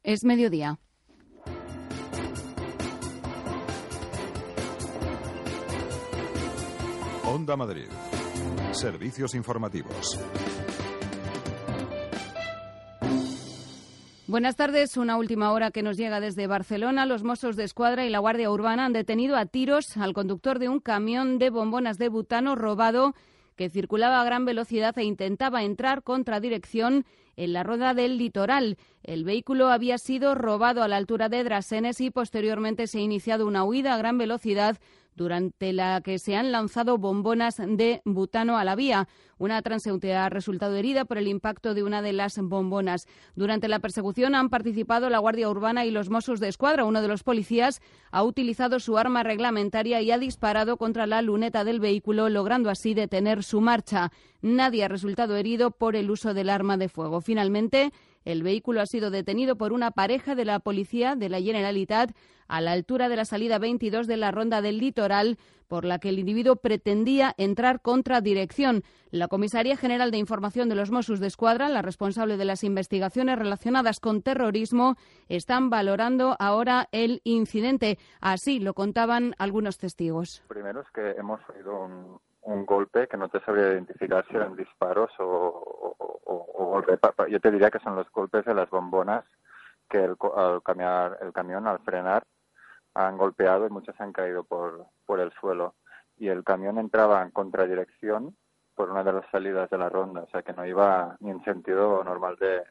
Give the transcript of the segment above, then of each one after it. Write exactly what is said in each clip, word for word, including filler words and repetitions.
Es mediodía. Onda Madrid. Servicios informativos. Buenas tardes. Una última hora que nos llega desde Barcelona. Los Mossos de Escuadra y la Guardia Urbana han detenido a tiros al conductor de un camión de bombonas de butano robado que circulaba a gran velocidad e intentaba entrar contra dirección en la Ronda del Litoral. El vehículo había sido robado a la altura de Drasenes y posteriormente se ha iniciado una huida a gran velocidad durante la que se han lanzado bombonas de butano a la vía. Una transeúnte ha resultado herida por el impacto de una de las bombonas. Durante la persecución han participado la Guardia Urbana y los Mossos de Escuadra. Uno de los policías ha utilizado su arma reglamentaria y ha disparado contra la luneta del vehículo, logrando así detener su marcha. Nadie ha resultado herido por el uso del arma de fuego. Finalmente, el vehículo ha sido detenido por una pareja de la policía de la Generalitat a la altura de la salida veintidós de la Ronda del Litoral, por la que el individuo pretendía entrar contra dirección. La Comisaría General de Información de los Mossos de Escuadra, la responsable de las investigaciones relacionadas con terrorismo, están valorando ahora el incidente. Así lo contaban algunos testigos. Primero es que hemos oído un, un golpe que no te sabría identificar si eran disparos o, o, o, o golpe. Yo te diría que son los golpes de las bombonas que el, al caminar, el camión al frenar han golpeado y muchos han caído por, por el suelo. Y el camión entraba en contradirección por una de las salidas de la ronda, o sea que no iba ni en sentido normal de,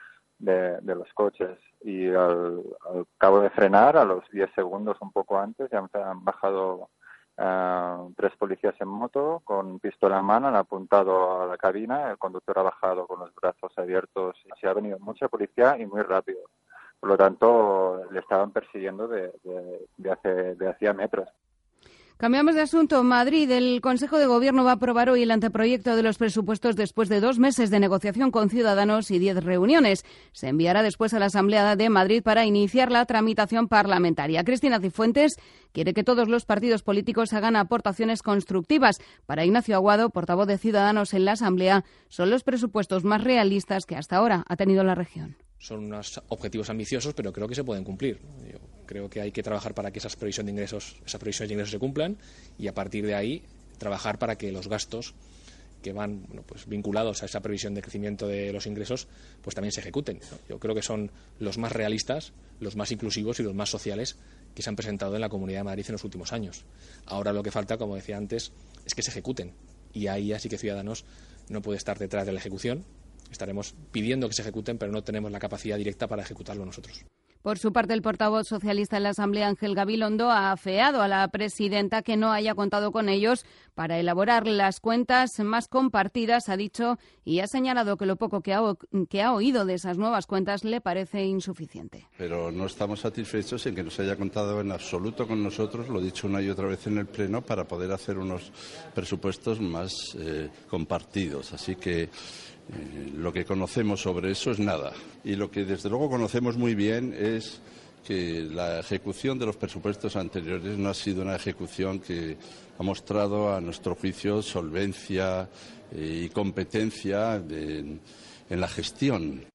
de, de los coches. Y al, al cabo de frenar, a los diez segundos, un poco antes, ya han bajado uh, tres policías en moto con pistola en mano, han apuntado a la cabina, el conductor ha bajado con los brazos abiertos y se ha venido mucha policía y muy rápido. Por lo tanto, le estaban persiguiendo de, de, de, hace, de hacía metros. Cambiamos de asunto. Madrid. El Consejo de Gobierno va a aprobar hoy el anteproyecto de los presupuestos después de dos meses de negociación con Ciudadanos y diez reuniones. Se enviará después a la Asamblea de Madrid para iniciar la tramitación parlamentaria. Cristina Cifuentes quiere que todos los partidos políticos hagan aportaciones constructivas. Para Ignacio Aguado, portavoz de Ciudadanos en la Asamblea, son los presupuestos más realistas que hasta ahora ha tenido la región. Son unos objetivos ambiciosos, pero creo que se pueden cumplir. Yo creo que hay que trabajar para que esas previsiones de ingresos, esas previsiones de ingresos se cumplan y a partir de ahí trabajar para que los gastos que van bueno, pues vinculados a esa previsión de crecimiento de los ingresos pues también se ejecuten, ¿no? Yo creo que son los más realistas, los más inclusivos y los más sociales que se han presentado en la Comunidad de Madrid en los últimos años. Ahora lo que falta, como decía antes, es que se ejecuten y ahí así que Ciudadanos no puede estar detrás de la ejecución. Estaremos pidiendo que se ejecuten, pero no tenemos la capacidad directa para ejecutarlo nosotros. Por su parte, el portavoz socialista en la Asamblea, Ángel Gabilondo, ha afeado a la presidenta que no haya contado con ellos para elaborar las cuentas más compartidas, ha dicho, y ha señalado que lo poco que ha, que ha oído de esas nuevas cuentas le parece insuficiente. Pero no estamos satisfechos en que no se haya contado en absoluto con nosotros, lo he dicho una y otra vez en el Pleno, para poder hacer unos presupuestos más eh, compartidos. Así que Eh, lo que conocemos sobre eso es nada. Y lo que desde luego conocemos muy bien es que la ejecución de los presupuestos anteriores no ha sido una ejecución que ha mostrado a nuestro juicio solvencia eh, y competencia de, en la gestión.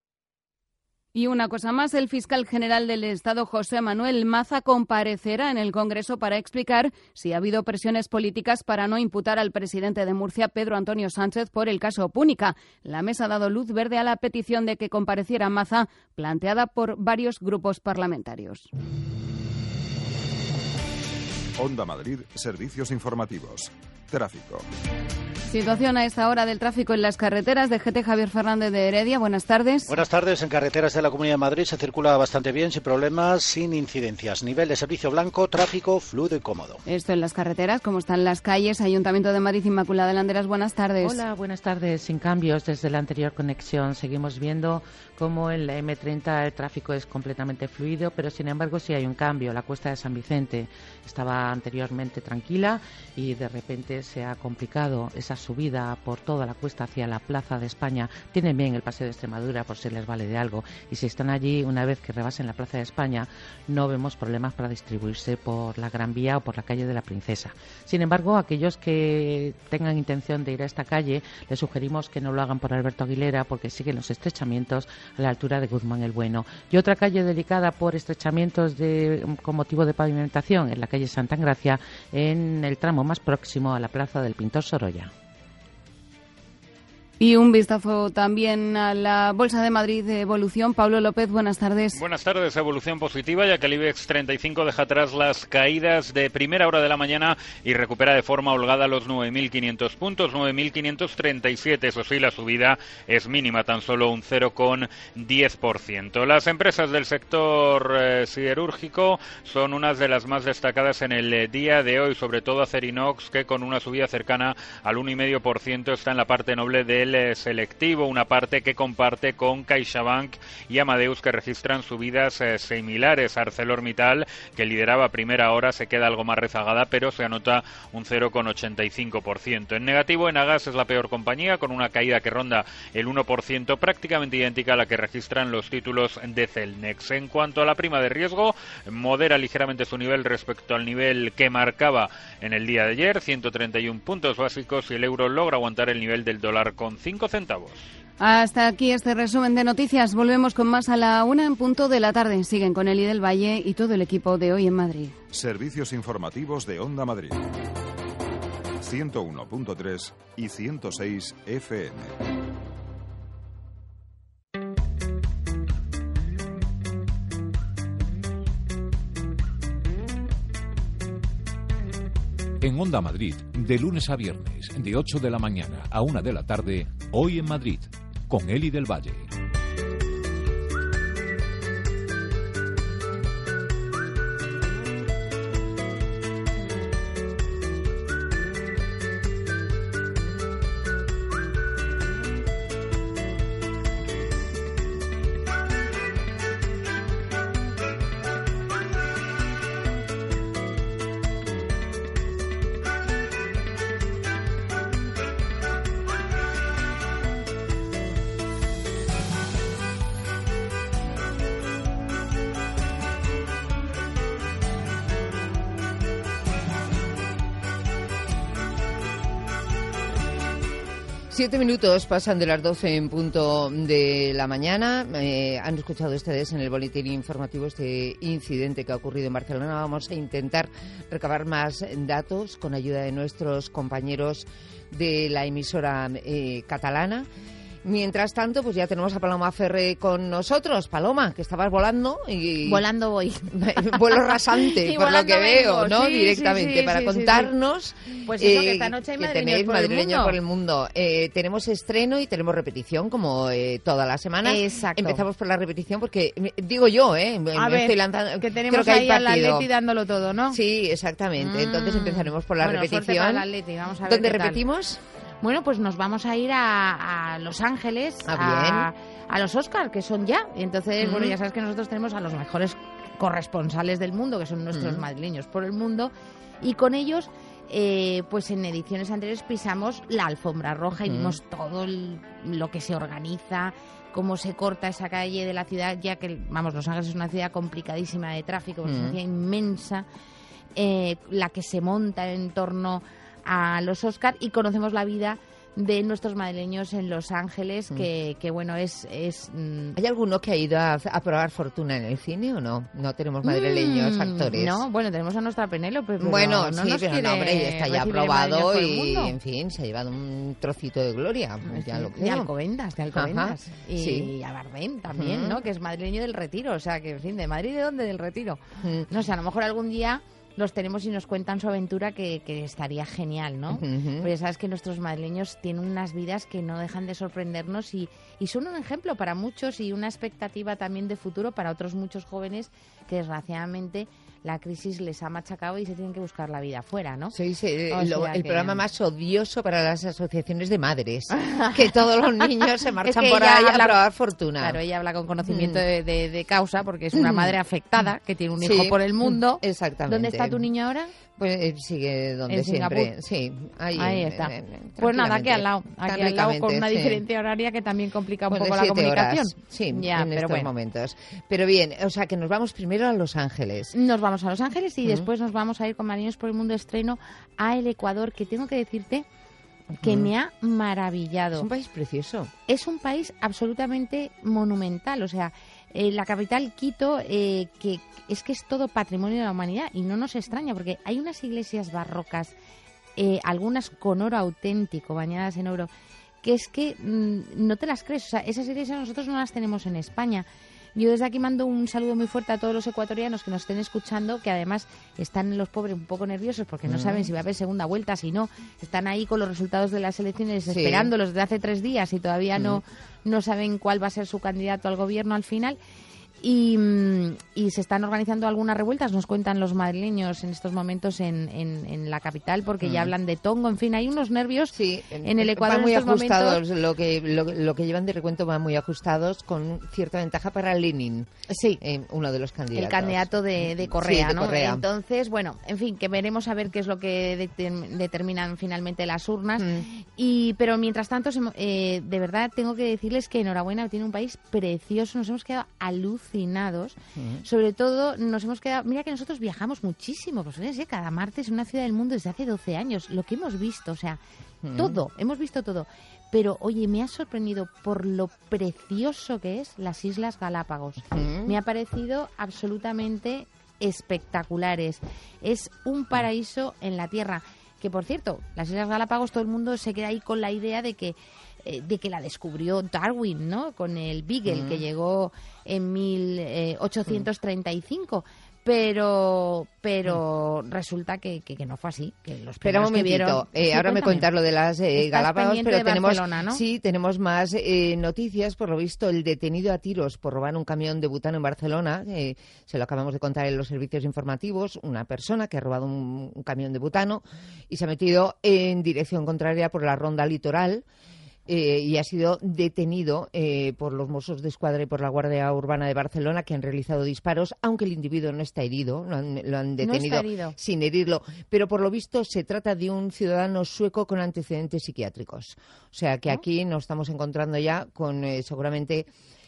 Y una cosa más, el fiscal general del Estado, José Manuel Maza, comparecerá en el Congreso para explicar si ha habido presiones políticas para no imputar al presidente de Murcia, Pedro Antonio Sánchez, por el caso Púnica. La mesa ha dado luz verde a la petición de que compareciera Maza, planteada por varios grupos parlamentarios. Onda Madrid, servicios informativos. Tráfico. Situación a esta hora del tráfico en las carreteras. De G T, Javier Fernández de Heredia. Buenas tardes. Buenas tardes. En carreteras de la Comunidad de Madrid se circula bastante bien, sin problemas, sin incidencias. Nivel de servicio blanco, tráfico fluido y cómodo. Esto en las carreteras. ¿Cómo están las calles? Ayuntamiento de Madrid, Inmaculada de Landeras. Buenas tardes. Hola, buenas tardes. Sin cambios desde la anterior conexión. Seguimos viendo cómo en la eme treinta el tráfico es completamente fluido, pero sin embargo sí hay un cambio. La Cuesta de San Vicente estaba anteriormente tranquila y de repente se ha complicado esa subida por toda la cuesta hacia la Plaza de España, tienen bien el Paseo de Extremadura por si les vale de algo, y si están allí una vez que rebasen la Plaza de España no vemos problemas para distribuirse por la Gran Vía o por la calle de la Princesa. Sin embargo, aquellos que tengan intención de ir a esta calle, les sugerimos que no lo hagan por Alberto Aguilera porque siguen los estrechamientos a la altura de Guzmán el Bueno. Y otra calle delicada por estrechamientos de, con motivo de pavimentación en la calle Santa Engracia, en el tramo más próximo a la Plaza del Pintor Sorolla. Y un vistazo también a la Bolsa de Madrid de evolución. Pablo López, buenas tardes. Buenas tardes, evolución positiva, ya que el IBEX treinta y cinco deja atrás las caídas de primera hora de la mañana y recupera de forma holgada los nueve mil quinientos puntos, nueve mil quinientos treinta y siete. Eso sí, la subida es mínima, tan solo un cero coma diez por ciento. Las empresas del sector eh, siderúrgico son unas de las más destacadas en el eh, día de hoy, sobre todo Acerinox, que con una subida cercana al uno coma cinco por ciento está en la parte noble del selectivo, una parte que comparte con CaixaBank y Amadeus, que registran subidas eh, similares. ArcelorMittal, que lideraba a primera hora, se queda algo más rezagada, pero se anota un cero coma ochenta y cinco por ciento. En negativo, Enagas es la peor compañía, con una caída que ronda el uno por ciento, prácticamente idéntica a la que registran los títulos de Celnex. En cuanto a la prima de riesgo, modera ligeramente su nivel respecto al nivel que marcaba en el día de ayer, ciento treinta y uno puntos básicos, y el euro logra aguantar el nivel del dólar con cinco centavos. Hasta aquí este resumen de noticias. Volvemos con más a la una en punto de la tarde. Siguen con Eli del Valle y todo el equipo de Hoy en Madrid. Servicios informativos de Onda Madrid. ciento uno punto tres y ciento seis F M. En Onda Madrid, de lunes a viernes, de ocho de la mañana a una de la tarde, Hoy en Madrid, con Eli del Valle. Siete minutos pasan de las doce en punto de la mañana. Eh, han escuchado ustedes en el boletín informativo este incidente que ha ocurrido en Barcelona. Vamos a intentar recabar más datos con ayuda de nuestros compañeros de la emisora eh, catalana. Mientras tanto, pues ya tenemos a Paloma Ferrer con nosotros. Paloma, que estabas volando y... Volando voy. Vuelo rasante, por lo que veo, vengo. ¿no? Sí, Directamente, sí, sí, para sí, contarnos... Sí, sí. Pues eso, eh, que esta noche hay que madrileños tenéis por el madrileños mundo. por el mundo. Eh, tenemos estreno y tenemos repetición, como eh, todas las semanas. Exacto. Empezamos por la repetición porque, digo yo, ¿eh? Me, a me ver, estoy lanzando... que tenemos creo que ahí hay al partido. Atleti dándolo todo, ¿no? Sí, exactamente. Mm. Entonces empezaremos por la bueno, repetición. Suerte para el Atleti. Vamos a ver ¿Dónde qué tal. repetimos? Bueno, pues nos vamos a ir a, a Los Ángeles, ah, a, a los Oscar, que son ya. Y entonces, mm. bueno, ya sabes que nosotros tenemos a los mejores corresponsales del mundo, que son nuestros mm. madrileños por el mundo, y con ellos, eh, pues en ediciones anteriores pisamos la alfombra roja y mm. vimos todo el, lo que se organiza, cómo se corta esa calle de la ciudad, ya que, vamos, Los Ángeles es una ciudad complicadísima de tráfico, mm. es una ciudad inmensa, eh, la que se monta en torno a los Oscar, y conocemos la vida de nuestros madrileños en Los Ángeles, mm. que, que bueno, es... es mm... ¿Hay alguno que ha ido a, a probar fortuna en el cine o no? No tenemos madrileños mm, actores. No, bueno, tenemos a nuestra Penélope, pero bueno, no sí, nos pero no, hombre, está ya aprobado y, y, en fin, se ha llevado un trocito de gloria. Sí, ya lo de Alcobendas, de Alcobendas. Ajá, y sí. a Bardem también, uh-huh. ¿no? Que es madrileño del Retiro, o sea, que, en fin, ¿de Madrid de dónde? Del Retiro. Uh-huh. No sé, a lo mejor algún día los tenemos y nos cuentan su aventura, que, que estaría genial, ¿no? Uh-huh. Porque sabes que nuestros madrileños tienen unas vidas que no dejan de sorprendernos y, y son un ejemplo para muchos y una expectativa también de futuro para otros muchos jóvenes que desgraciadamente la crisis les ha machacado y se tienen que buscar la vida afuera, ¿no? Sí, sí, o lo, sea el que... programa más odioso para las asociaciones de madres, que todos los niños se marchan es que por ahí habla... a probar fortuna. Claro, ella habla con conocimiento mm. de, de, de causa, porque es una mm. madre afectada, que tiene un hijo sí. por el mundo. Exactamente. ¿Dónde está tu niño ahora? Pues eh, sigue donde en siempre. Singapur. Sí, ahí, ahí está. Eh, eh, pues nada, aquí al lado, aquí al lado con una sí. diferencia horaria que también complica un pues poco la comunicación. Horas, sí, ya, en pero estos bueno. momentos. Pero bien, o sea que nos vamos primero a Los Ángeles. Nos vamos a Los Ángeles y uh-huh. después nos vamos a ir con Marinos por el Mundo Estreno a el Ecuador, que tengo que decirte que uh-huh. me ha maravillado. Es un país precioso. Es un país absolutamente monumental, o sea, eh, la capital Quito, eh, que es que es todo patrimonio de la humanidad y no nos extraña porque hay unas iglesias barrocas, eh, algunas con oro auténtico, bañadas en oro, que es que mmm, no te las crees. O sea, esas iglesias nosotros no las tenemos en España. Yo desde aquí mando un saludo muy fuerte a todos los ecuatorianos que nos estén escuchando, que además están los pobres un poco nerviosos porque no mm. saben si va a haber segunda vuelta, si no. Están ahí con los resultados de las elecciones sí. esperándolos desde hace tres días y todavía mm. no, no saben cuál va a ser su candidato al gobierno al final. Y, y se están organizando algunas revueltas, nos cuentan los madrileños en estos momentos en, en, en la capital, porque mm. ya hablan de tongo, en fin, hay unos nervios sí, en el Ecuador. Van muy en estos ajustados, momentos. Lo, que, lo, lo que llevan de recuento van muy ajustados, con cierta ventaja para Lenin, sí, eh, uno de los candidatos. El candidato de, de Correa, sí, de ¿no? Correa. Entonces, bueno, en fin, que veremos a ver qué es lo que de, determinan finalmente las urnas. Mm. Y pero mientras tanto, eh, de verdad, tengo que decirles que enhorabuena, tiene un país precioso, nos hemos quedado alucinados. Uh-huh. Sobre todo nos hemos quedado, mira que nosotros viajamos muchísimo, pues fíjense, cada martes en una ciudad del mundo desde hace doce años, lo que hemos visto, o sea, uh-huh. todo, hemos visto todo. Pero oye, me ha sorprendido por lo precioso que es las Islas Galápagos. Uh-huh. Me ha parecido absolutamente espectaculares. Es un paraíso en la tierra. Que por cierto, las Islas Galápagos, todo el mundo se queda ahí con la idea de que de que la descubrió Darwin, ¿no? Con el Beagle, mm. que llegó en mil ochocientos treinta y cinco. Pero pero mm. resulta que, que, que no fue así. Que los Espera un momentito. Vieron... Eh, sí, ahora cuéntame. me cuentas lo de las eh, Galápagos, pero de tenemos Barcelona, ¿no? sí tenemos más eh, noticias. Por lo visto, el detenido a tiros por robar un camión de butano en Barcelona, eh, se lo acabamos de contar en los servicios informativos, una persona que ha robado un, un camión de butano y se ha metido en dirección contraria por la ronda litoral. Eh, y ha sido detenido eh, por los Mossos de Escuadra y por la Guardia Urbana de Barcelona, que han realizado disparos, aunque el individuo no está herido, lo han, lo han detenido no está herido. sin herirlo. Pero por lo visto se trata de un ciudadano sueco con antecedentes psiquiátricos. O sea que ¿no? aquí nos estamos encontrando ya con eh, seguramente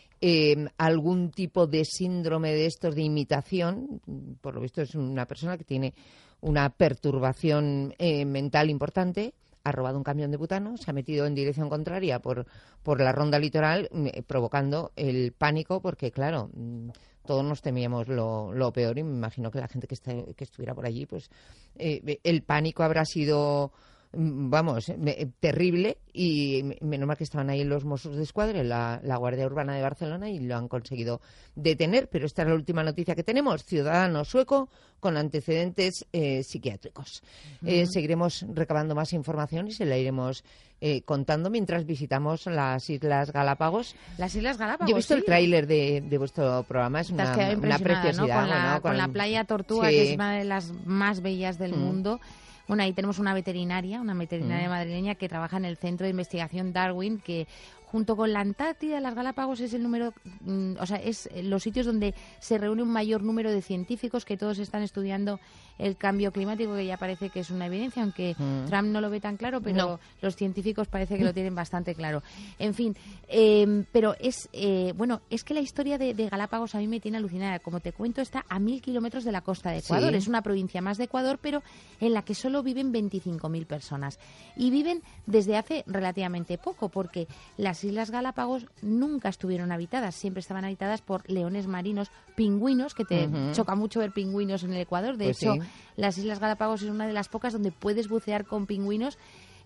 eh, algún tipo de síndrome de estos de imitación. Por lo visto es una persona que tiene una perturbación eh, mental importante. Ha robado un camión de butano, se ha metido en dirección contraria por, por la ronda litoral, eh, provocando el pánico, porque, claro, mmm, todos nos temíamos lo, lo peor y me imagino que la gente que, está, que estuviera por allí, pues eh, el pánico habrá sido, vamos, eh, terrible y menos mal que estaban ahí los Mossos de Escuadra, la, la Guardia Urbana de Barcelona y lo han conseguido detener. Pero esta es la última noticia que tenemos. Ciudadano sueco con antecedentes eh, psiquiátricos. Uh-huh. Eh, seguiremos recabando más información y se la iremos eh, contando mientras visitamos las Islas Galápagos. Las Islas Galápagos, Yo he visto sí. el tráiler de, de vuestro programa, es una, una preciosidad. ¿no? Con, la, bueno, con, con la playa Tortuga, sí. que es una de las más bellas del mm. mundo. Bueno, ahí tenemos una veterinaria, una veterinaria mm. madrileña que trabaja en el Centro de Investigación Darwin, que junto con la Antártida, las Galápagos es el número, mm, o sea, es los sitios donde se reúne un mayor número de científicos que todos están estudiando el cambio climático, que ya parece que es una evidencia, aunque mm. Trump no lo ve tan claro, pero no. los científicos parece que lo tienen bastante claro. En fin, eh, pero es, eh, bueno, es que la historia de, de Galápagos a mí me tiene alucinada. Como te cuento, está a mil kilómetros de la costa de Ecuador. Sí. Es una provincia más de Ecuador, pero en la que solo viven veinticinco mil personas. Y viven desde hace relativamente poco, porque las Islas Galápagos nunca estuvieron habitadas. Siempre estaban habitadas por leones marinos, pingüinos, que te uh-huh. choca mucho ver pingüinos en el Ecuador. De pues hecho, sí. las Islas Galápagos es una de las pocas donde puedes bucear con pingüinos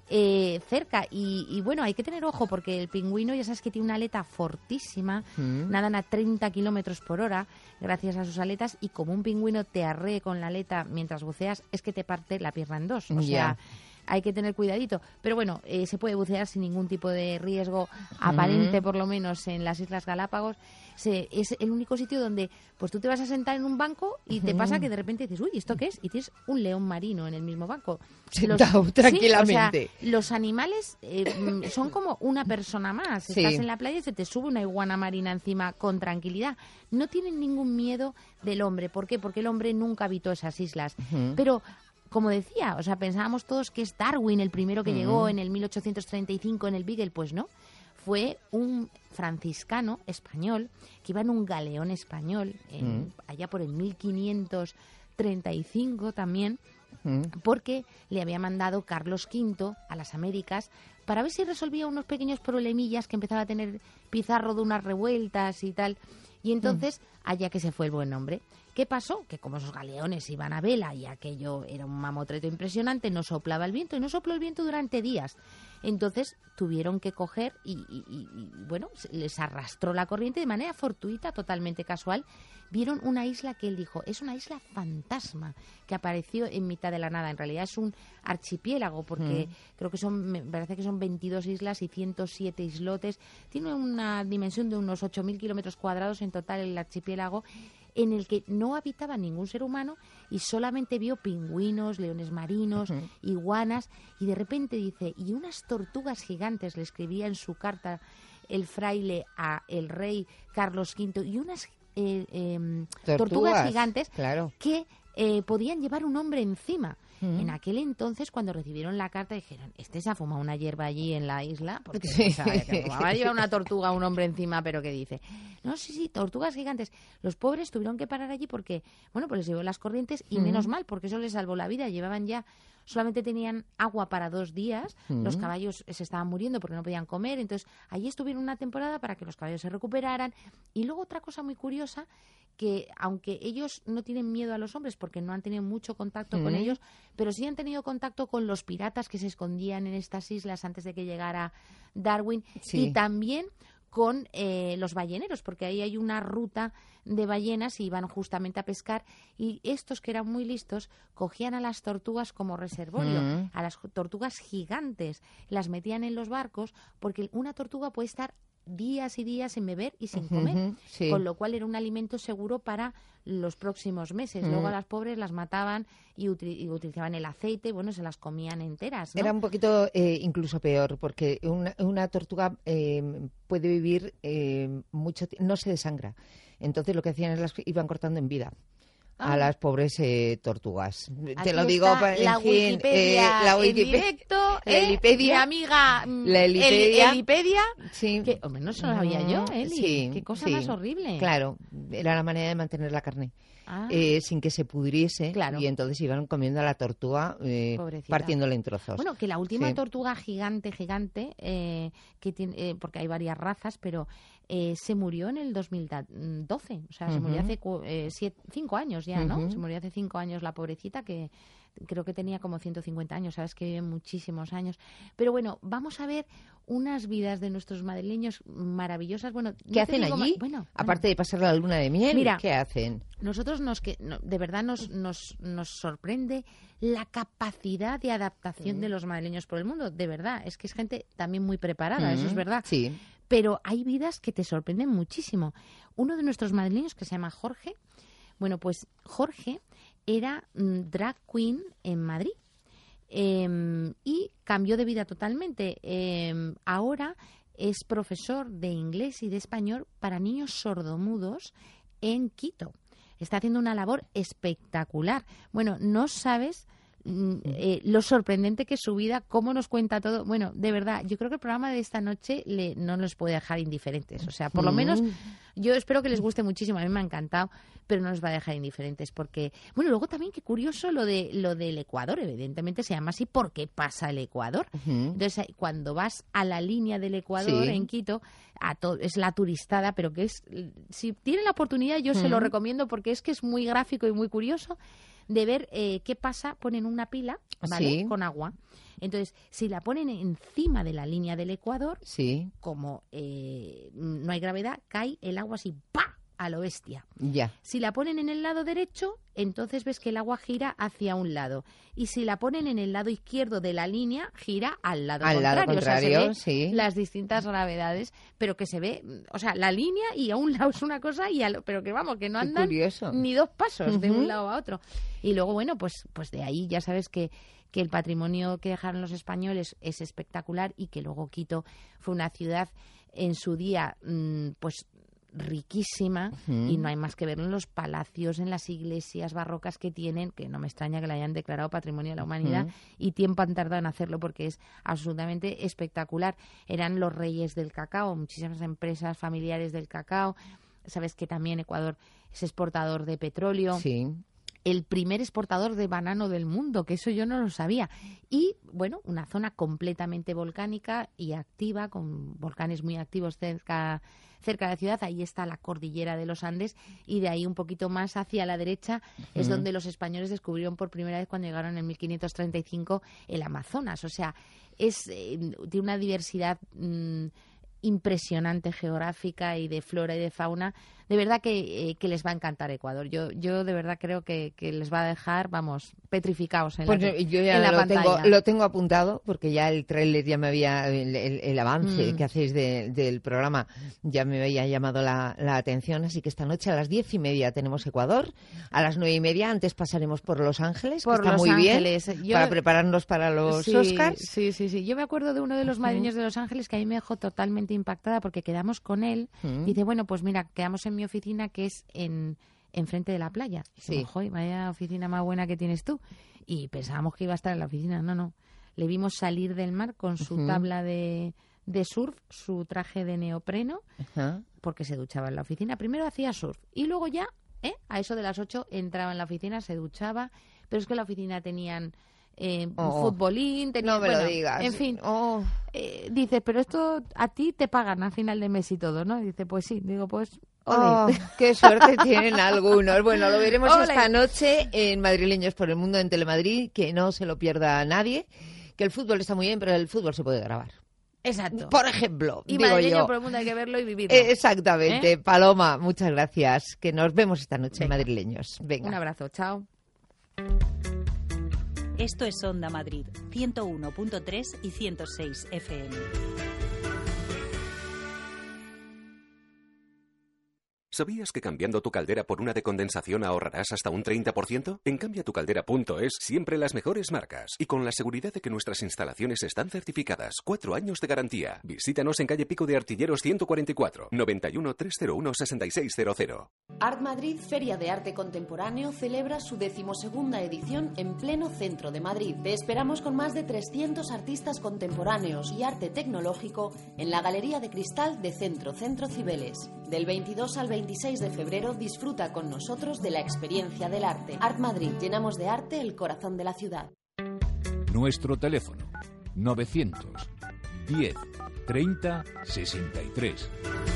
eh, cerca. Y, y bueno, hay que tener ojo porque el pingüino, ya sabes que tiene una aleta fortísima, mm. nadan a treinta kilómetros por hora gracias a sus aletas, y como un pingüino te arree con la aleta mientras buceas, es que te parte la pierna en dos. O sea, yeah. hay que tener cuidadito. Pero bueno, eh, se puede bucear sin ningún tipo de riesgo aparente, mm. por lo menos en las Islas Galápagos. Se, es el único sitio donde pues tú te vas a sentar en un banco y uh-huh. te pasa que de repente dices, uy, ¿esto qué es? Y tienes un león marino en el mismo banco. Sentado los, tranquilamente. Sí, o sea, los animales eh, son como una persona más. Sí. Estás en la playa y se te sube una iguana marina encima con tranquilidad. No tienen ningún miedo del hombre. ¿Por qué? Porque el hombre nunca habitó esas islas. Uh-huh. Pero como decía, o sea, pensábamos todos que es Darwin el primero que Mm. llegó en el mil ochocientos treinta y cinco en el Beagle, pues no. Fue un franciscano español que iba en un galeón español, en, Mm. allá por el mil quinientos treinta y cinco también, Mm. porque le había mandado Carlos quinto a las Américas para ver si resolvía unos pequeños problemillas que empezaba a tener Pizarro de unas revueltas y tal. Y entonces, allá que se fue el buen hombre. ¿Qué pasó? Que como esos galeones iban a vela y aquello era un mamotreto impresionante, no soplaba el viento y no sopló el viento durante días. Entonces tuvieron que coger y, y- y- y, bueno, se- les arrastró la corriente de manera fortuita, totalmente casual. Vieron una isla que él dijo, es una isla fantasma que apareció en mitad de la nada. En realidad es un archipiélago porque Mm. creo que son, me parece que son veintidós islas y ciento siete islotes. Tiene una dimensión de unos ocho mil kilómetros cuadrados en total el archipiélago, en el que no habitaba ningún ser humano y solamente vio pingüinos, leones marinos, Ujú. iguanas, y de repente dice, y unas tortugas gigantes, le escribía en su carta el fraile a el rey Carlos quinto, y unas eh, em, tortugas, Tortugas, gigantes claro. que eh, podían llevar un hombre encima. Mm. En aquel entonces, cuando recibieron la carta, dijeron, este se ha fumado una hierba allí en la isla, porque Sí. o sea, que fumaba, lleva una tortuga, un hombre encima, pero ¿qué dice? No, sí, sí, tortugas gigantes. Los pobres tuvieron que parar allí porque, bueno, pues les llevó las corrientes y Mm. menos mal, porque eso les salvó la vida. Llevaban ya, solamente tenían agua para dos días, Mm. los caballos se estaban muriendo porque no podían comer, entonces allí estuvieron una temporada para que los caballos se recuperaran. Y luego otra cosa muy curiosa, que aunque ellos no tienen miedo a los hombres porque no han tenido mucho contacto con Mm. ellos, pero sí han tenido contacto con los piratas que se escondían en estas islas antes de que llegara Darwin, Sí. y también con eh, los balleneros, porque ahí hay una ruta de ballenas y iban justamente a pescar, y estos que eran muy listos cogían a las tortugas como reservorio, Mm. a las jo- tortugas gigantes, las metían en los barcos, porque una tortuga puede estar días y días sin beber y sin comer, Ujú, sí. con lo cual era un alimento seguro para los próximos meses. Luego a Mm. las pobres las mataban y, uti- y utilizaban el aceite, bueno, se las comían enteras, ¿no? Era un poquito eh, incluso peor, porque una, una tortuga eh, puede vivir eh, mucho tiempo, no se desangra. Entonces lo que hacían es las iban cortando en vida Ah. a las pobres eh, tortugas. Te Aquí lo digo, está pa- en la fin, Wikipedia eh, la en Wikipe- directo, la ¿eh? Wikipedia, mi amiga mm, la Eli- Elipedia, Elipedia, sí. que, hombre, no se lo sabía yo, Mm, Eli, sí, qué cosa sí. más horrible. Claro, era la manera de mantener la carne. Ah. eh, sin que se pudriese, Claro. y entonces iban comiendo a la tortuga eh, Pobrecita. partiéndola en trozos. Bueno, que la última Sí. tortuga gigante, gigante, eh, que tiene, eh, porque hay varias razas, pero eh, se murió en el dos mil doce. O sea, se murió Ujú. hace cu- eh, siete- cinco años ya, ¿no? Ujú. Se murió hace cinco años la pobrecita, que creo que tenía como ciento cincuenta años, sabes que viven muchísimos años. Pero bueno, vamos a ver unas vidas de nuestros madrileños maravillosas. Bueno, ¿Qué no te hacen digo ma- allí? Bueno, Aparte de pasar la luna de miel, Mira, ¿qué hacen? nosotros nos que no, de verdad nos, nos, nos sorprende la capacidad de adaptación Mm. de los madrileños por el mundo. De verdad, es que es gente también muy preparada, eso es Mm, verdad. Sí. Pero hay vidas que te sorprenden muchísimo. Uno de nuestros madrileños, que se llama Jorge, bueno, pues Jorge era mm, drag queen en Madrid. Em, y cambió de vida totalmente. Em, ahora es profesor de inglés y de español para niños sordomudos en Quito. Está haciendo una labor espectacular. Bueno, no sabes mm, eh, lo sorprendente que es su vida, cómo nos cuenta todo. Bueno, de verdad, yo creo que el programa de esta noche le, no nos puede dejar indiferentes. O sea, por lo Mm. menos yo espero que les guste muchísimo. A mí me ha encantado, pero no nos va a dejar indiferentes porque, bueno, luego también qué curioso lo de lo del Ecuador. Evidentemente se llama así porque pasa el Ecuador. Ujú. Entonces, eh, cuando vas a la línea del Ecuador Sí. en Quito, a to- es la turistada, pero que es, si tienen la oportunidad, yo se lo Ujú. recomiendo porque es que es muy gráfico y muy curioso de ver eh, qué pasa. Ponen una pila, ¿vale? Sí. Con agua. Entonces, si la ponen encima de la línea del Ecuador, Sí, como eh, no hay gravedad, cae el agua así, ¡pa!, a lo bestia. ya. Si la ponen en el lado derecho, entonces ves que el agua gira hacia un lado. Y si la ponen en el lado izquierdo de la línea, gira al lado Al lado contrario. O sea, se contrario, ve sí. las distintas gravedades, pero que se ve, o sea, la línea y a un lado es una cosa, y al, pero que vamos, que no Qué andan curioso. ni dos pasos de Ujú. un lado a otro. Y luego, bueno, pues, pues de ahí ya sabes que que el patrimonio que dejaron los españoles es espectacular y que luego Quito fue una ciudad en su día, mmm, pues riquísima uh-huh. y no hay más que verlo en los palacios, en las iglesias barrocas que tienen, que no me extraña que la hayan declarado Patrimonio de la Humanidad uh-huh. y tiempo han tardado en hacerlo porque es absolutamente espectacular. Eran los reyes del cacao, muchísimas empresas familiares del cacao. Sabes que también Ecuador es exportador de petróleo. Sí. El primer exportador de banano del mundo, que eso yo no lo sabía. Y, bueno, una zona completamente volcánica y activa, con volcanes muy activos cerca, cerca de la ciudad. Ahí está la cordillera de los Andes y de ahí un poquito más hacia la derecha uh-huh. es donde los españoles descubrieron por primera vez cuando llegaron en mil quinientos treinta y cinco el Amazonas. O sea, es eh, de una diversidad mmm, impresionante geográfica y de flora y de fauna. De verdad que, eh, que les va a encantar Ecuador. Yo yo de verdad creo que, que les va a dejar, vamos, petrificados en pues la, yo ya en la lo pantalla. Tengo, lo tengo apuntado porque ya el tráiler ya me había, el, el, el avance mm. que hacéis de, del programa ya me había llamado la, la atención, así que esta noche a las diez y media tenemos Ecuador, a las nueve y media antes pasaremos por Los Ángeles, por que está Los muy Ángeles. bien, yo, para prepararnos para los sí, Oscars. Sí, sí, sí. Yo me acuerdo de uno de los madrileños de Los Ángeles que a mí me dejó totalmente impactada porque quedamos con él. Mm. Dice, bueno, pues mira, quedamos en mi oficina que es en enfrente de la playa. Sí. Digo, joder, vaya oficina más buena que tienes tú. Y pensábamos que iba a estar en la oficina. No, no. Le vimos salir del mar con su uh-huh. tabla de, de surf, su traje de neopreno, uh-huh. porque se duchaba en la oficina. Primero hacía surf y luego ya, ¿eh? a eso de las ocho, entraba en la oficina, se duchaba. Pero es que en la oficina tenían... Eh, oh. futbolín, tenía, no me bueno, lo digas. En fin, oh. eh, dice, pero esto a ti te pagan a final de mes y todo, ¿no? Dice, pues sí. Digo, pues, oh, qué suerte tienen algunos. Bueno, lo veremos Ole. esta noche en Madrileños por el Mundo en Telemadrid, que no se lo pierda nadie, que el fútbol está muy bien, pero el fútbol se puede grabar. Exacto. Por ejemplo, y digo madrileño yo. por el mundo hay que verlo y vivirlo. Eh, exactamente. ¿Eh? Paloma, muchas gracias. Que nos vemos esta noche Venga. en Madrileños. Venga. Un abrazo, chao. Esto es Onda Madrid, ciento uno punto tres y ciento seis F M. ¿Sabías que cambiando tu caldera por una de condensación ahorrarás hasta un treinta por ciento? En cambia tu caldera punto es siempre las mejores marcas y con la seguridad de que nuestras instalaciones están certificadas. Cuatro años de garantía. Visítanos en calle Pico de Artilleros ciento cuarenta y cuatro, noventa y uno, trescientos uno, sesenta y seis cero cero. Art Madrid, Feria de Arte Contemporáneo, celebra su decimosegunda edición en pleno centro de Madrid. Te esperamos con más de trescientos artistas contemporáneos y arte tecnológico en la Galería de Cristal de Centro Centro Cibeles. Del veintidós al veintiséis de febrero disfruta con nosotros de la experiencia del arte. Art Madrid, llenamos de arte el corazón de la ciudad. Nuestro teléfono novecientos diez treinta sesenta y tres.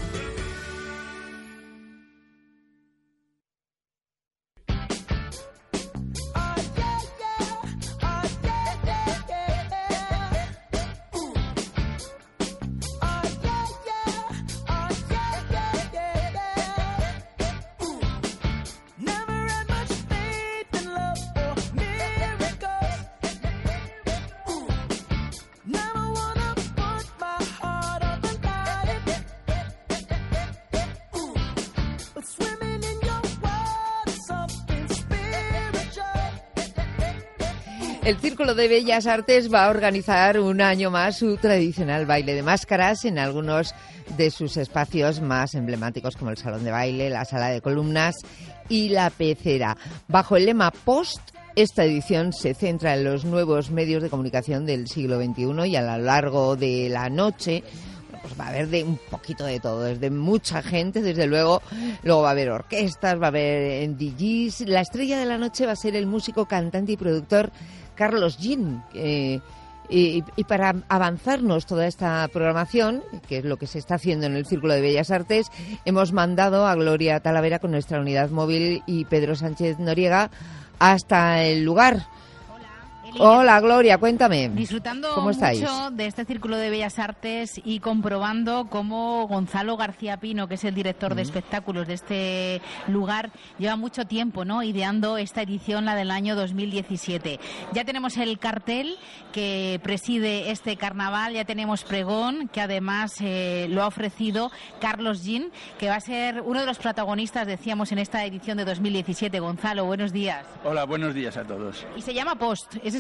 El Círculo de Bellas Artes va a organizar un año más su tradicional baile de máscaras en algunos de sus espacios más emblemáticos como el Salón de Baile, la Sala de Columnas y la Pecera. Bajo el lema Post, esta edición se centra en los nuevos medios de comunicación del siglo veintiuno y a lo largo de la noche pues va a haber de un poquito de todo, desde mucha gente, desde luego, luego va a haber orquestas, va a haber D Js. La estrella de la noche va a ser el músico, cantante y productor Carlos Jean. Eh, y, y para avanzarnos toda esta programación, que es lo que se está haciendo en el Círculo de Bellas Artes, hemos mandado a Gloria Talavera con nuestra unidad móvil y Pedro Sánchez Noriega hasta el lugar. Hola, Gloria, cuéntame. Disfrutando ¿Cómo estáis? mucho de este Círculo de Bellas Artes y comprobando cómo Gonzalo García Pino, que es el director mm. de espectáculos de este lugar, lleva mucho tiempo, ¿no?, ideando esta edición, la del año dos mil diecisiete. Ya tenemos el cartel que preside este carnaval, ya tenemos pregón, que además eh, lo ha ofrecido Carlos Jean, que va a ser uno de los protagonistas, decíamos, en esta edición de dos mil diecisiete. Gonzalo, buenos días. Hola, buenos días a todos. Y se llama Post, ese es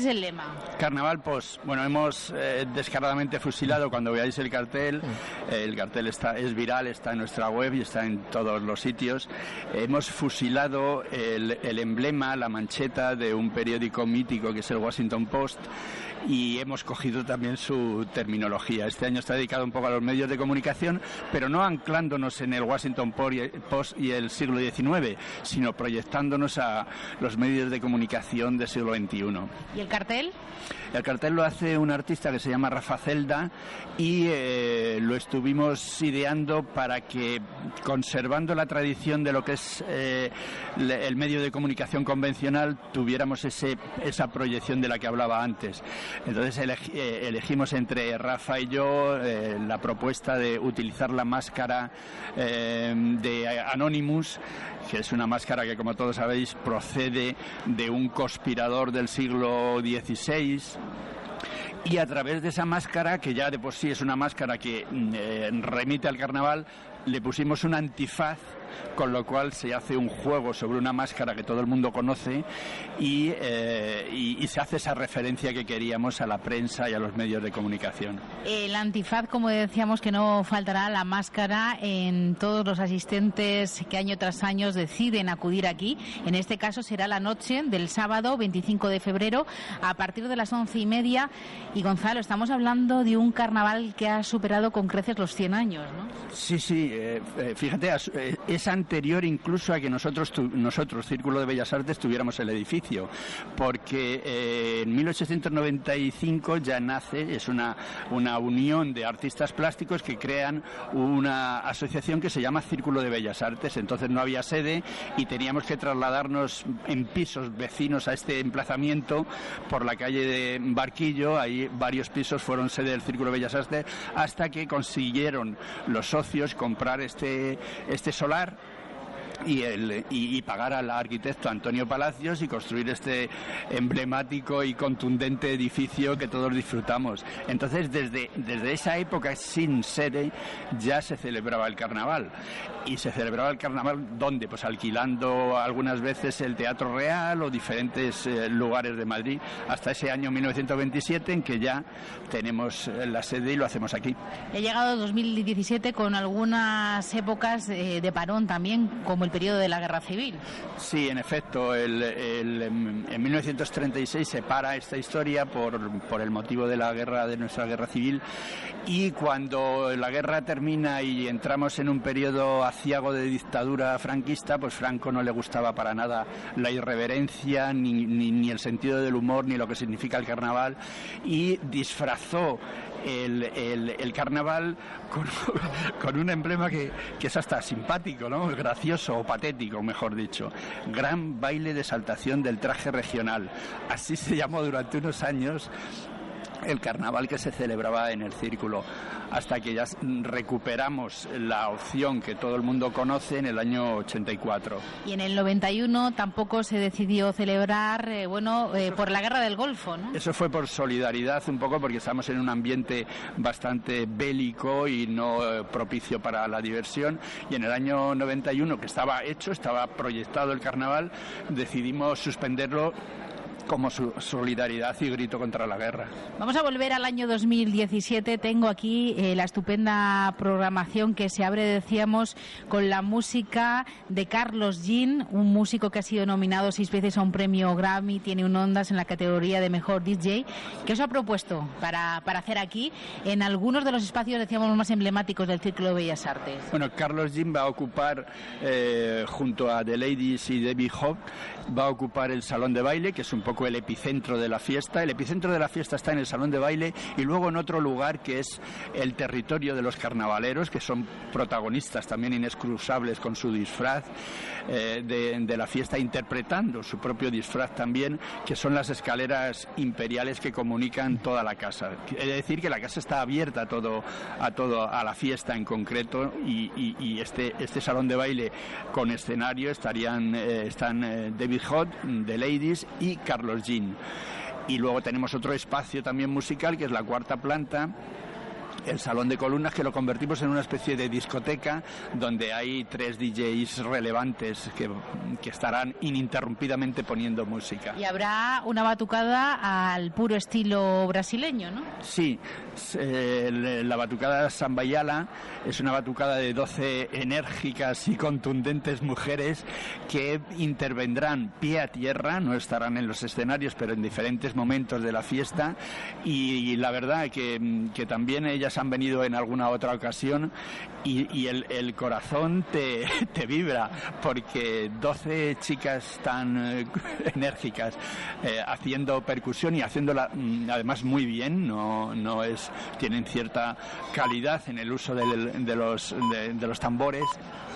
es el lema? Carnaval Post. Bueno, hemos eh, descaradamente fusilado, cuando veáis el cartel, eh, el cartel está es viral, está en nuestra web y está en todos los sitios. Hemos fusilado el, el emblema, la mancheta de un periódico mítico que es el Washington Post, y hemos cogido también su terminología. Este año está dedicado un poco a los medios de comunicación, pero no anclándonos en el Washington Post y el siglo diecinueve, sino proyectándonos a los medios de comunicación del siglo veintiuno. ¿Y el cartel? El cartel lo hace un artista que se llama Rafa Celda y eh, lo estuvimos ideando para que, conservando la tradición de lo que es eh, el medio de comunicación convencional, tuviéramos ese, esa proyección de la que hablaba antes. Entonces eleg, eh, elegimos entre Rafa y yo eh, la propuesta de utilizar la máscara eh, de Anonymous, que es una máscara que, como todos sabéis, procede de un conspirador del siglo dieciséis. Y a través de esa máscara, que ya de por sí es una máscara que eh, remite al carnaval, le pusimos un antifaz, con lo cual se hace un juego sobre una máscara que todo el mundo conoce y, eh, y, y se hace esa referencia que queríamos a la prensa y a los medios de comunicación. El antifaz, como decíamos, que no faltará la máscara en todos los asistentes que año tras año deciden acudir aquí. En este caso será la noche del sábado veinticinco de febrero a partir de las once y media. Y Gonzalo, estamos hablando de un carnaval que ha superado con creces los cien años, ¿no? Sí, sí, eh, fíjate, eh, es anterior incluso a que nosotros, tu, nosotros, Círculo de Bellas Artes, tuviéramos el edificio, porque eh, en mil ochocientos noventa y cinco ya nace, es una, una unión de artistas plásticos que crean una asociación que se llama Círculo de Bellas Artes. Entonces no había sede y teníamos que trasladarnos en pisos vecinos a este emplazamiento por la calle de Barquillo. Ahí varios pisos fueron sede del Círculo de Bellas Artes hasta que consiguieron los socios comprar este, este solar y, el, y, y pagar al arquitecto Antonio Palacios y construir este emblemático y contundente edificio que todos disfrutamos. Entonces, desde, desde esa época sin sede ya se celebraba el carnaval. ¿Y se celebraba el carnaval dónde? Pues alquilando algunas veces el Teatro Real o diferentes eh, lugares de Madrid, hasta ese año mil novecientos veintisiete en que ya tenemos la sede y lo hacemos aquí. He llegado dos mil diecisiete con algunas épocas eh, de parón también, como el periodo de la Guerra Civil. Sí, en efecto, el, el, en mil novecientos treinta y seis se para esta historia por, por el motivo de la guerra, de nuestra Guerra Civil, y cuando la guerra termina y entramos en un periodo aciago de dictadura franquista, pues Franco no le gustaba para nada la irreverencia, ni, ni, ni el sentido del humor, ni lo que significa el carnaval, y disfrazó el, el, el carnaval con, con un emblema que, que es hasta simpático, ¿no? Gracioso o patético, mejor dicho. Gran baile de exaltación del traje regional. Así se llamó durante unos años el carnaval que se celebraba en el Círculo, hasta que ya recuperamos la opción que todo el mundo conoce en el año ochenta y cuatro. Y en el noventa y uno tampoco se decidió celebrar, eh, bueno, eh, por la Guerra del Golfo, ¿no? Eso fue por solidaridad un poco, porque estamos en un ambiente bastante bélico y no eh, propicio para la diversión, y en el año noventa y uno, que estaba hecho, estaba proyectado el carnaval, decidimos suspenderlo como su solidaridad y grito contra la guerra. Vamos a volver al año dos mil diecisiete. Tengo aquí eh, la estupenda programación que se abre, decíamos, con la música de Carlos Jean, un músico que ha sido nominado seis veces a un premio Grammy, tiene un Ondas en la categoría de Mejor D J. ¿Qué os ha propuesto para, para hacer aquí en algunos de los espacios, decíamos, más emblemáticos del Círculo de Bellas Artes? Bueno, Carlos Jean va a ocupar, eh, junto a The Ladies y Debbie Hobb, va a ocupar el salón de baile, que es un poco el epicentro de la fiesta. El epicentro de la fiesta está en el salón de baile y luego en otro lugar que es el territorio de los carnavaleros, que son protagonistas también inescruzables con su disfraz eh, de, de la fiesta, interpretando su propio disfraz también, que son las escaleras imperiales que comunican toda la casa. Es decir, que la casa está abierta a todo, a todo, a la fiesta en concreto, y, y, y este, este salón de baile con escenario estarían eh, están eh, David Hobb, The Ladies y Carlos Jean. Y luego tenemos otro espacio también musical, que es la cuarta planta, el salón de columnas, que lo convertimos en una especie de discoteca donde hay tres D Js relevantes que, que estarán ininterrumpidamente poniendo música. Y habrá una batucada al puro estilo brasileño, ¿no? Sí, eh, la batucada Sambayala es una batucada de doce enérgicas y contundentes mujeres que intervendrán pie a tierra, no estarán en los escenarios, pero en diferentes momentos de la fiesta, y, y la verdad que, que también ellas han venido en alguna otra ocasión y, y el, el corazón te, te vibra, porque doce chicas tan eh, enérgicas eh, haciendo percusión y haciéndola además muy bien, no, no es, tienen cierta calidad en el uso del, de, los, de, de los tambores.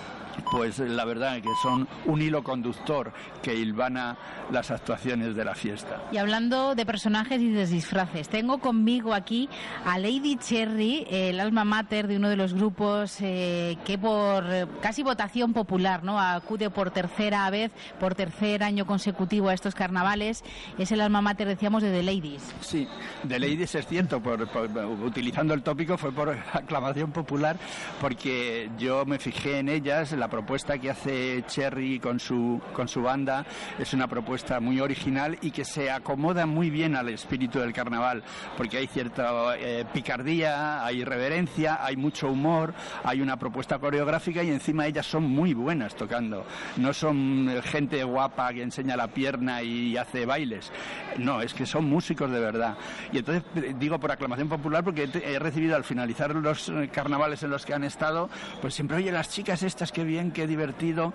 Pues la verdad que son un hilo conductor que hilvana las actuaciones de la fiesta. Y hablando de personajes y de disfraces, tengo conmigo aquí a Lady Cherry, el alma mater de uno de los grupos eh, que por casi votación popular, ¿no?, acude por tercera vez, por tercer año consecutivo a estos carnavales. Es el alma mater, decíamos, de The Ladies. Sí, The Ladies es cierto, por, por, utilizando el tópico fue por aclamación popular, porque yo me fijé en ellas. La propuesta que hace Cherry con su con su banda es una propuesta muy original y que se acomoda muy bien al espíritu del carnaval, porque hay cierta eh, picardía, hay irreverencia, hay mucho humor, hay una propuesta coreográfica y encima ellas son muy buenas tocando. No son gente guapa que enseña la pierna y hace bailes, no, es que son músicos de verdad. Y entonces digo por aclamación popular porque he recibido al finalizar los carnavales en los que han estado, pues siempre, oye, las chicas estas, qué bien, qué divertido,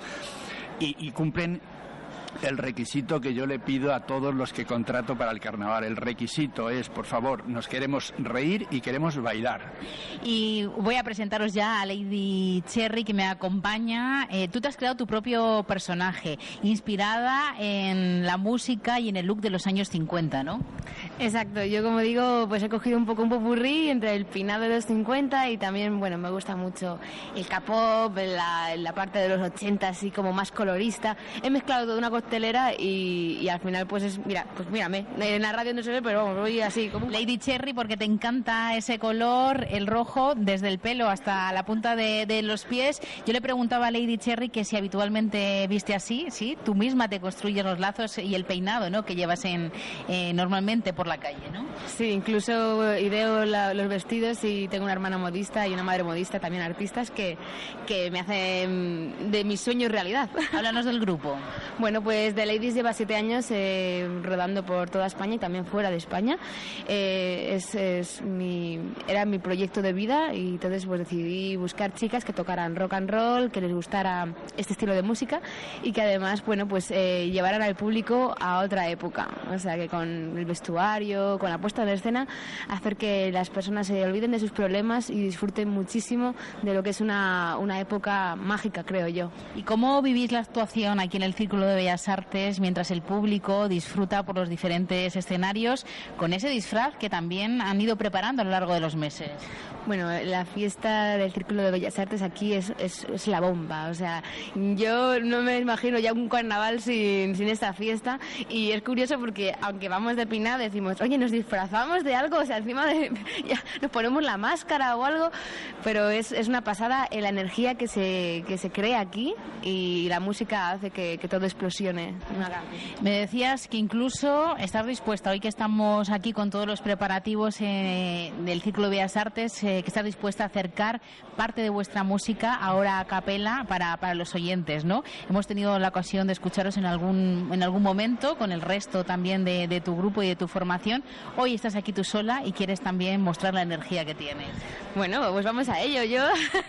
y, y cumplen el requisito que yo le pido a todos los que contrato para el carnaval. El requisito es, por favor, nos queremos reír y queremos bailar. Y voy a presentaros ya a Lady Cherry, que me acompaña. Eh, tú te has creado tu propio personaje, inspirada en la música y en el look de los años cincuenta, ¿no? Exacto, yo como digo, pues he cogido un poco un popurrí entre el peinado de los cincuenta y también, bueno, me gusta mucho el K-pop, la, la parte de los ochenta, así como más colorista. He mezclado toda una costelera y, y al final pues es, mira, pues mírame, en la radio no se ve, pero vamos, voy así como... Lady Cherry, porque te encanta ese color, el rojo, desde el pelo hasta la punta de, de los pies. Yo le preguntaba a Lady Cherry que si habitualmente viste así, sí, tú misma te construyes los lazos y el peinado, ¿no?, que llevas en eh, normalmente por la calle, ¿no? Sí, incluso ideo la, los vestidos, y tengo una hermana modista y una madre modista, también artistas, que, que me hacen de mis sueños realidad. Háblanos del grupo. Bueno, pues The Ladies lleva siete años eh, rodando por toda España y también fuera de España. Eh, es, es mi, era mi proyecto de vida, y entonces pues decidí buscar chicas que tocaran rock and roll, que les gustara este estilo de música y que además, bueno, pues eh, llevaran al público a otra época. O sea, que con el vestuario, con la puesta en escena, hacer que las personas se olviden de sus problemas y disfruten muchísimo de lo que es una, una época mágica, creo yo. ¿Y cómo vivís la actuación aquí en el Círculo de Bellas Artes mientras el público disfruta por los diferentes escenarios con ese disfraz que también han ido preparando a lo largo de los meses? Bueno, la fiesta del Círculo de Bellas Artes aquí es, es, es la bomba. O sea, yo no me imagino ya un carnaval sin, sin esta fiesta, y es curioso porque aunque vamos de peinado decimos, oye, nos disfrazamos de algo, o sea, encima de, ya nos ponemos la máscara o algo, pero es, es una pasada la energía que se, que se crea aquí, y la música hace que, que todo explosione. Me decías que incluso estás dispuesta, hoy que estamos aquí con todos los preparativos eh, del Círculo de Bellas Artes, eh, que estás dispuesta a acercar parte de vuestra música ahora a capela para, para los oyentes, ¿no? Hemos tenido la ocasión de escucharos en algún, en algún momento con el resto también de, de tu grupo y de tu formación. Hoy estás aquí tú sola y quieres también mostrar la energía que tienes. Bueno, pues vamos a ello. Yo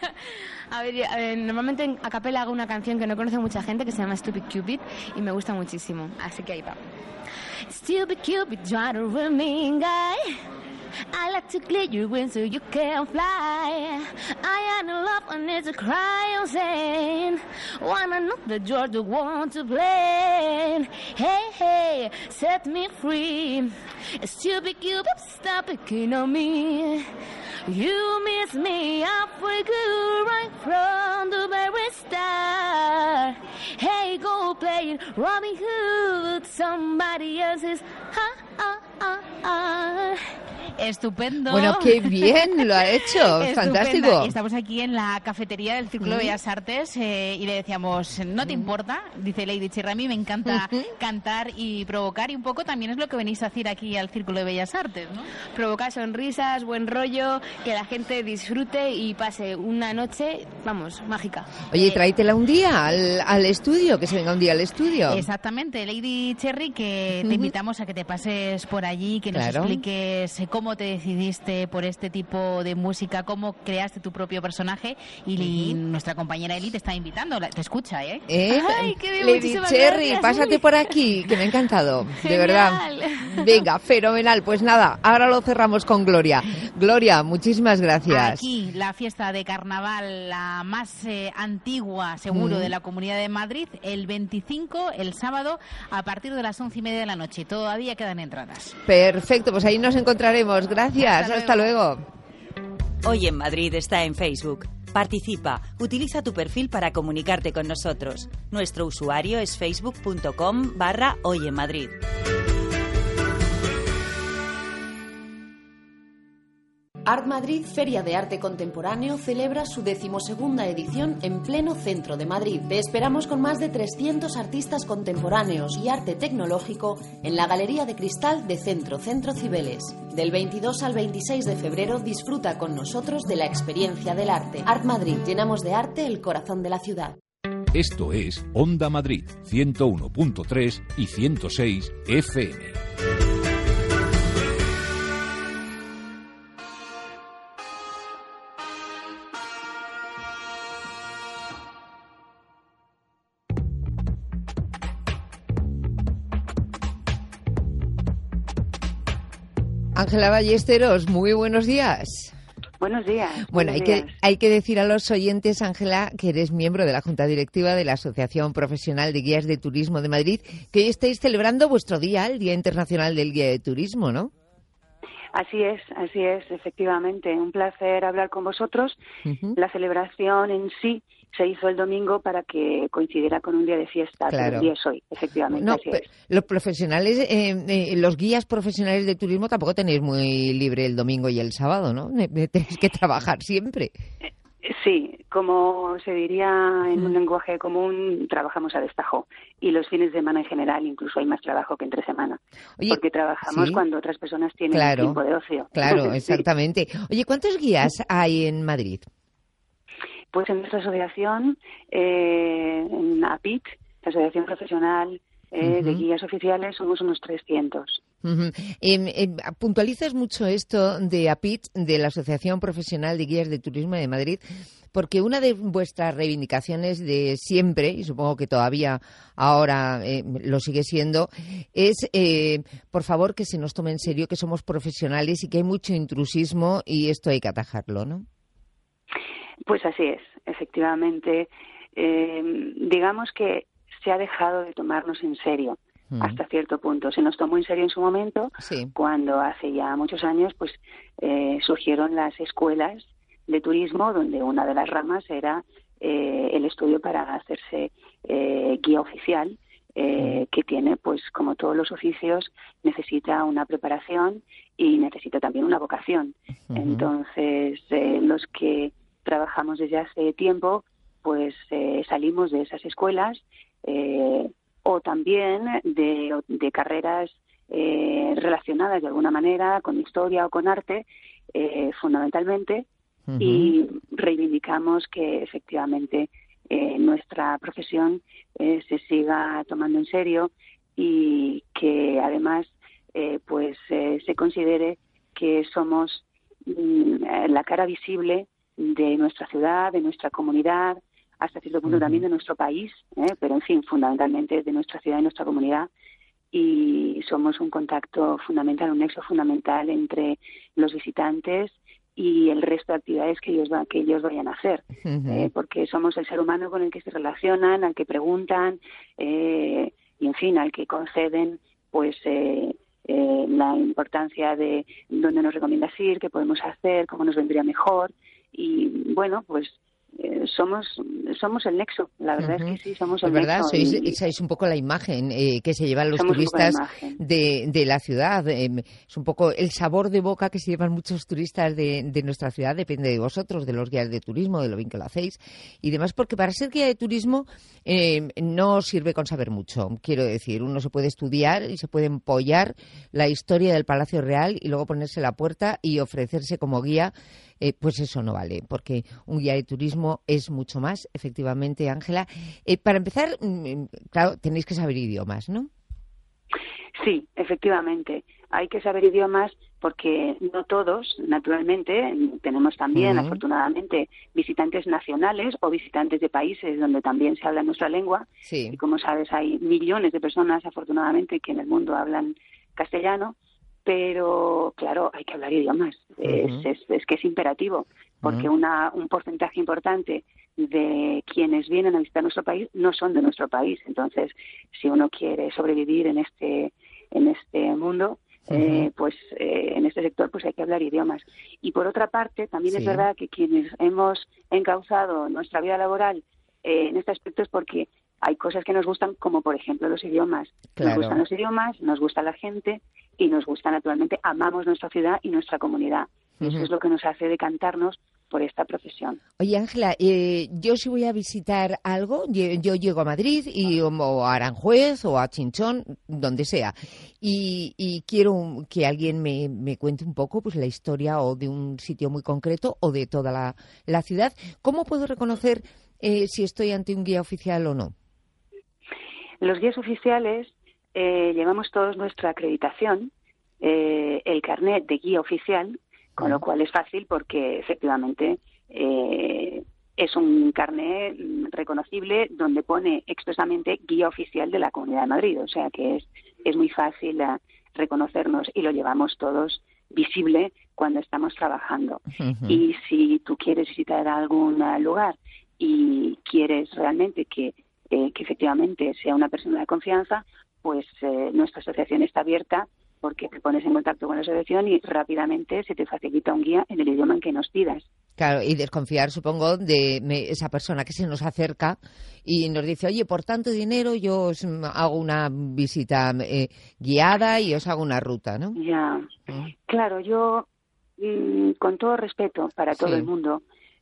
a ver, a ver, normalmente a capela hago una canción que no conoce mucha gente, que se llama Stupid Cupid, y me gusta muchísimo, así que ahí va. Stupid Cupid, try to run me, guy. I like to clear your wings so you can fly. I am in love and it's a cry I'm saying. Wanna know that you're the one to blame. Hey, hey, set me free. Stupid Cupid, stop picking on me. You miss me up for good right from the very start. Hey, go play Robin Hood, somebody else's. Ha, ha, ha, ha. Estupendo. Bueno, qué bien lo ha hecho, fantástico. Y estamos aquí en la cafetería del Círculo de Bellas Artes eh, y le decíamos, ¿no te importa? Dice Lady Cherry, a mí me encanta cantar y provocar, y un poco también es lo que venís a hacer aquí al Círculo de Bellas Artes, ¿no? Provocar sonrisas, buen rollo, que la gente disfrute y pase una noche, vamos, mágica. Oye, tráetela un día al, al estudio, que se venga un día al estudio. Exactamente, Lady Cherry, que te invitamos a que te pases por allí, que nos Claro. expliques cómo te decidiste por este tipo de música, cómo creaste tu propio personaje, y uh-huh. nuestra compañera Eli te está invitando, te escucha, ¿eh? ¿Eh? Ay, qué bien, Lady Cherry, gracias. pásate por aquí, que me ha encantado, Genial. de verdad. Venga, fenomenal. Pues nada, ahora lo cerramos con Gloria. Gloria, muchísimas gracias. Aquí, la fiesta de carnaval, la más eh, antigua, seguro, Mm. de la Comunidad de Madrid, el veinticinco, el sábado, a partir de las once y media de la noche. Todavía quedan entradas. Perfecto, pues ahí nos encontraremos. Gracias, hasta, hasta luego. Hoy en Madrid está en Facebook. Participa, utiliza tu perfil para comunicarte con nosotros. Nuestro usuario es facebook.com barra Hoy en Madrid. Art Madrid, Feria de Arte Contemporáneo, celebra su decimosegunda edición en pleno centro de Madrid. Te esperamos con más de trescientos artistas contemporáneos y arte tecnológico en la Galería de Cristal de Centro Centro Cibeles. Del veintidós al veintiséis de febrero disfruta con nosotros de la experiencia del arte. Art Madrid, llenamos de arte el corazón de la ciudad. Esto es Onda Madrid, ciento uno punto tres y ciento seis F M. Ángela Ballesteros, muy buenos días. Buenos días. Bueno, buenos hay días. que hay que decir a los oyentes, Ángela, que eres miembro de la Junta Directiva de la Asociación Profesional de Guías de Turismo de Madrid, que hoy estáis celebrando vuestro día, el Día Internacional del Guía de Turismo, ¿no? Así es, así es, efectivamente. Un placer hablar con vosotros. Uh-huh. La celebración en sí se hizo el domingo para que coincidiera con un día de fiesta, claro. Pero el día es hoy, efectivamente. No, así es. Los profesionales, eh, eh, los guías profesionales de turismo tampoco tenéis muy libre el domingo y el sábado, ¿no? Tenéis que trabajar siempre. Sí, como se diría en un lenguaje común, trabajamos a destajo. Y los fines de semana en general incluso hay más trabajo que entre semana. Oye, porque trabajamos ¿sí? cuando otras personas tienen claro, tiempo de ocio. Claro, exactamente. Sí. Oye, ¿cuántos guías hay en Madrid? Pues en nuestra asociación, eh, en A P I T, la Asociación Profesional eh, uh-huh. de Guías Oficiales, somos unos trescientos. Uh-huh. Eh, eh, puntualizas mucho esto de A P I T, de la Asociación Profesional de Guías de Turismo de Madrid, porque una de vuestras reivindicaciones de siempre, y supongo que todavía ahora eh, lo sigue siendo, es, eh, por favor, que se nos tome en serio que somos profesionales y que hay mucho intrusismo y esto hay que atajarlo, ¿no? Pues así es, efectivamente. Eh, digamos que se ha dejado de tomarnos en serio mm. hasta cierto punto. Se nos tomó en serio en su momento, sí. cuando hace ya muchos años pues eh, surgieron las escuelas de turismo, donde una de las ramas era eh, el estudio para hacerse eh, guía oficial, eh, que tiene, pues como todos los oficios, necesita una preparación y necesita también una vocación. Uh-huh. Entonces, eh, los que trabajamos desde hace tiempo, pues eh, salimos de esas escuelas eh, o también de, de carreras eh, relacionadas de alguna manera con historia o con arte, eh, fundamentalmente, uh-huh. y reivindicamos que efectivamente eh, nuestra profesión eh, se siga tomando en serio y que además eh, pues eh, se considere que somos mm, la cara visible de nuestra ciudad, de nuestra comunidad, hasta cierto punto uh-huh. también de nuestro país, ¿eh? pero en fin, fundamentalmente de nuestra ciudad y nuestra comunidad, y somos un contacto fundamental, un nexo fundamental entre los visitantes y el resto de actividades que ellos, va, que ellos vayan a hacer, uh-huh. eh, porque somos el ser humano con el que se relacionan, al que preguntan, eh, y en fin, al que conceden pues eh, eh, la importancia de dónde nos recomiendas ir, qué podemos hacer, cómo nos vendría mejor. Y bueno, pues eh, somos somos el nexo, la verdad uh-huh. es que sí, somos el es verdad, nexo. Sois, y, sois un poco la imagen eh, que se llevan los somos turistas un de, de la ciudad. Eh, es un poco el sabor de boca que se llevan muchos turistas de, de nuestra ciudad, depende de vosotros, de los guías de turismo, de lo bien que lo hacéis y demás, porque para ser guía de turismo eh, no sirve con saber mucho, quiero decir, uno se puede estudiar y se puede empollar la historia del Palacio Real y luego ponerse a la puerta y ofrecerse como guía. Eh, pues eso no vale, porque un guía de turismo es mucho más, efectivamente, Ángela. Eh, para empezar, claro, tenéis que saber idiomas, ¿no? Sí, efectivamente. Hay que saber idiomas porque no todos, naturalmente, tenemos también, uh-huh. afortunadamente, visitantes nacionales o visitantes de países donde también se habla nuestra lengua. Sí. Y como sabes, hay millones de personas, afortunadamente, que en el mundo hablan castellano. Pero, claro, hay que hablar idiomas. Uh-huh. Es, es, es que es imperativo, porque uh-huh. una, un porcentaje importante de quienes vienen a visitar nuestro país no son de nuestro país. Entonces, si uno quiere sobrevivir en este en este mundo, uh-huh. eh, pues eh, en este sector, pues hay que hablar idiomas. Y por otra parte, también sí. es verdad que quienes hemos encauzado nuestra vida laboral eh, en este aspecto es porque hay cosas que nos gustan, como por ejemplo los idiomas. Claro. Nos gustan los idiomas, nos gusta la gente y nos gusta, naturalmente, amamos nuestra ciudad y nuestra comunidad. Uh-huh. Eso es lo que nos hace decantarnos por esta profesión. Oye, Ángela, eh, yo si voy a visitar algo, yo, yo llego a Madrid y, o a Aranjuez o a Chinchón, donde sea, y, y quiero que alguien me, me cuente un poco pues la historia o de un sitio muy concreto o de toda la, la ciudad. ¿Cómo puedo reconocer eh, si estoy ante un guía oficial o no? Los guías oficiales eh, llevamos todos nuestra acreditación, eh, el carnet de guía oficial, con lo cual es fácil porque efectivamente eh, es un carnet reconocible donde pone expresamente guía oficial de la Comunidad de Madrid, o sea que es, es muy fácil uh, reconocernos y lo llevamos todos visible cuando estamos trabajando. Uh-huh. Y si tú quieres visitar algún uh, lugar y quieres realmente que Eh, que efectivamente sea una persona de confianza, pues eh, nuestra asociación está abierta porque te pones en contacto con la asociación y rápidamente se te facilita un guía en el idioma en que nos pidas. Claro, y desconfiar, supongo, de me, esa persona que se nos acerca y nos dice, oye, por tanto dinero yo os hago una visita eh, guiada y os hago una ruta, ¿no? Ya, ¿Mm? Claro, yo, mmm, con todo respeto para todo sí. el mundo,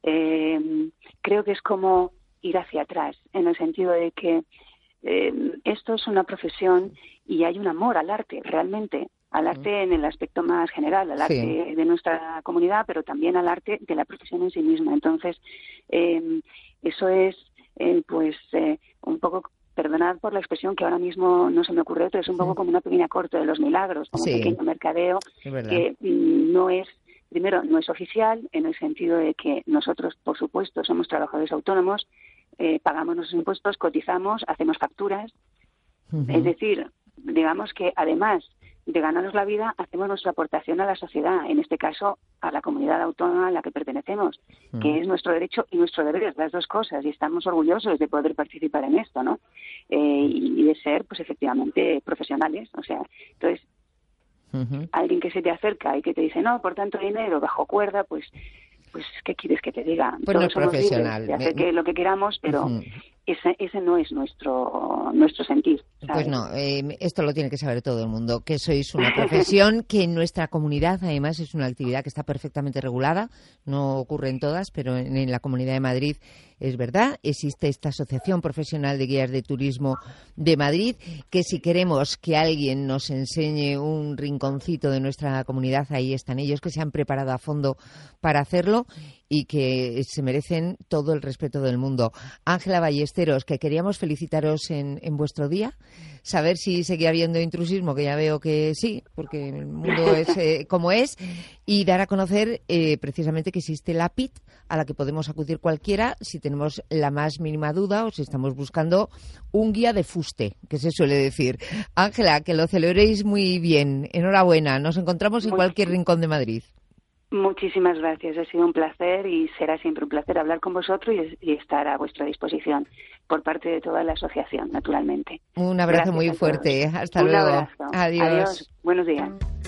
eh, creo que es como ir hacia atrás, en el sentido de que eh, esto es una profesión y hay un amor al arte, realmente, al arte mm. en el aspecto más general, al arte sí. de nuestra comunidad, pero también al arte de la profesión en sí misma. Entonces, eh, eso es, eh, pues, eh, un poco, perdonad por la expresión que ahora mismo no se me ocurre, pero es un sí. poco como una pequeña corte de los milagros, como sí. un pequeño mercadeo que mm, no es Primero, no es oficial, en el sentido de que nosotros, por supuesto, somos trabajadores autónomos, eh, pagamos nuestros impuestos, cotizamos, hacemos facturas. Uh-huh. Es decir, digamos que además de ganarnos la vida, hacemos nuestra aportación a la sociedad, en este caso a la comunidad autónoma a la que pertenecemos, uh-huh. que es nuestro derecho y nuestro deber, las dos cosas, y estamos orgullosos de poder participar en esto, ¿no? Eh, y de ser, pues efectivamente, profesionales. O sea, entonces, Uh-huh. alguien que se te acerca y que te dice no, por tanto dinero, bajo cuerda, pues pues ¿qué quieres que te diga? Pues no es profesional. De hacer que lo que queramos, pero uh-huh. ese ese no es nuestro nuestro sentir, ¿sabes? Pues no, eh, esto lo tiene que saber todo el mundo, que sois una profesión que en nuestra comunidad además es una actividad que está perfectamente regulada, no ocurre en todas, pero en, en la Comunidad de Madrid es verdad, existe esta Asociación Profesional de Guías de Turismo de Madrid, que si queremos que alguien nos enseñe un rinconcito de nuestra comunidad, ahí están ellos, que se han preparado a fondo para hacerlo y que se merecen todo el respeto del mundo. Ángela Ballesteros, que queríamos felicitaros en, en vuestro día, saber si seguía habiendo intrusismo, que ya veo que sí, porque el mundo es eh, como es, y dar a conocer eh, precisamente que existe la P I T, a la que podemos acudir cualquiera si tenemos la más mínima duda o si estamos buscando un guía de fuste, que se suele decir. Ángela, que lo celebréis muy bien. Enhorabuena. Nos encontramos en muy cualquier bien. rincón de Madrid. Muchísimas gracias. Ha sido un placer y será siempre un placer hablar con vosotros y, y estar a vuestra disposición por parte de toda la asociación, naturalmente. Un abrazo gracias muy fuerte. Hasta un luego. Abrazo. Adiós. Adiós. Buenos días.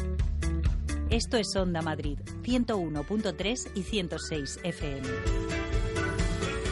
Esto es Onda Madrid, ciento uno punto tres y ciento seis F M.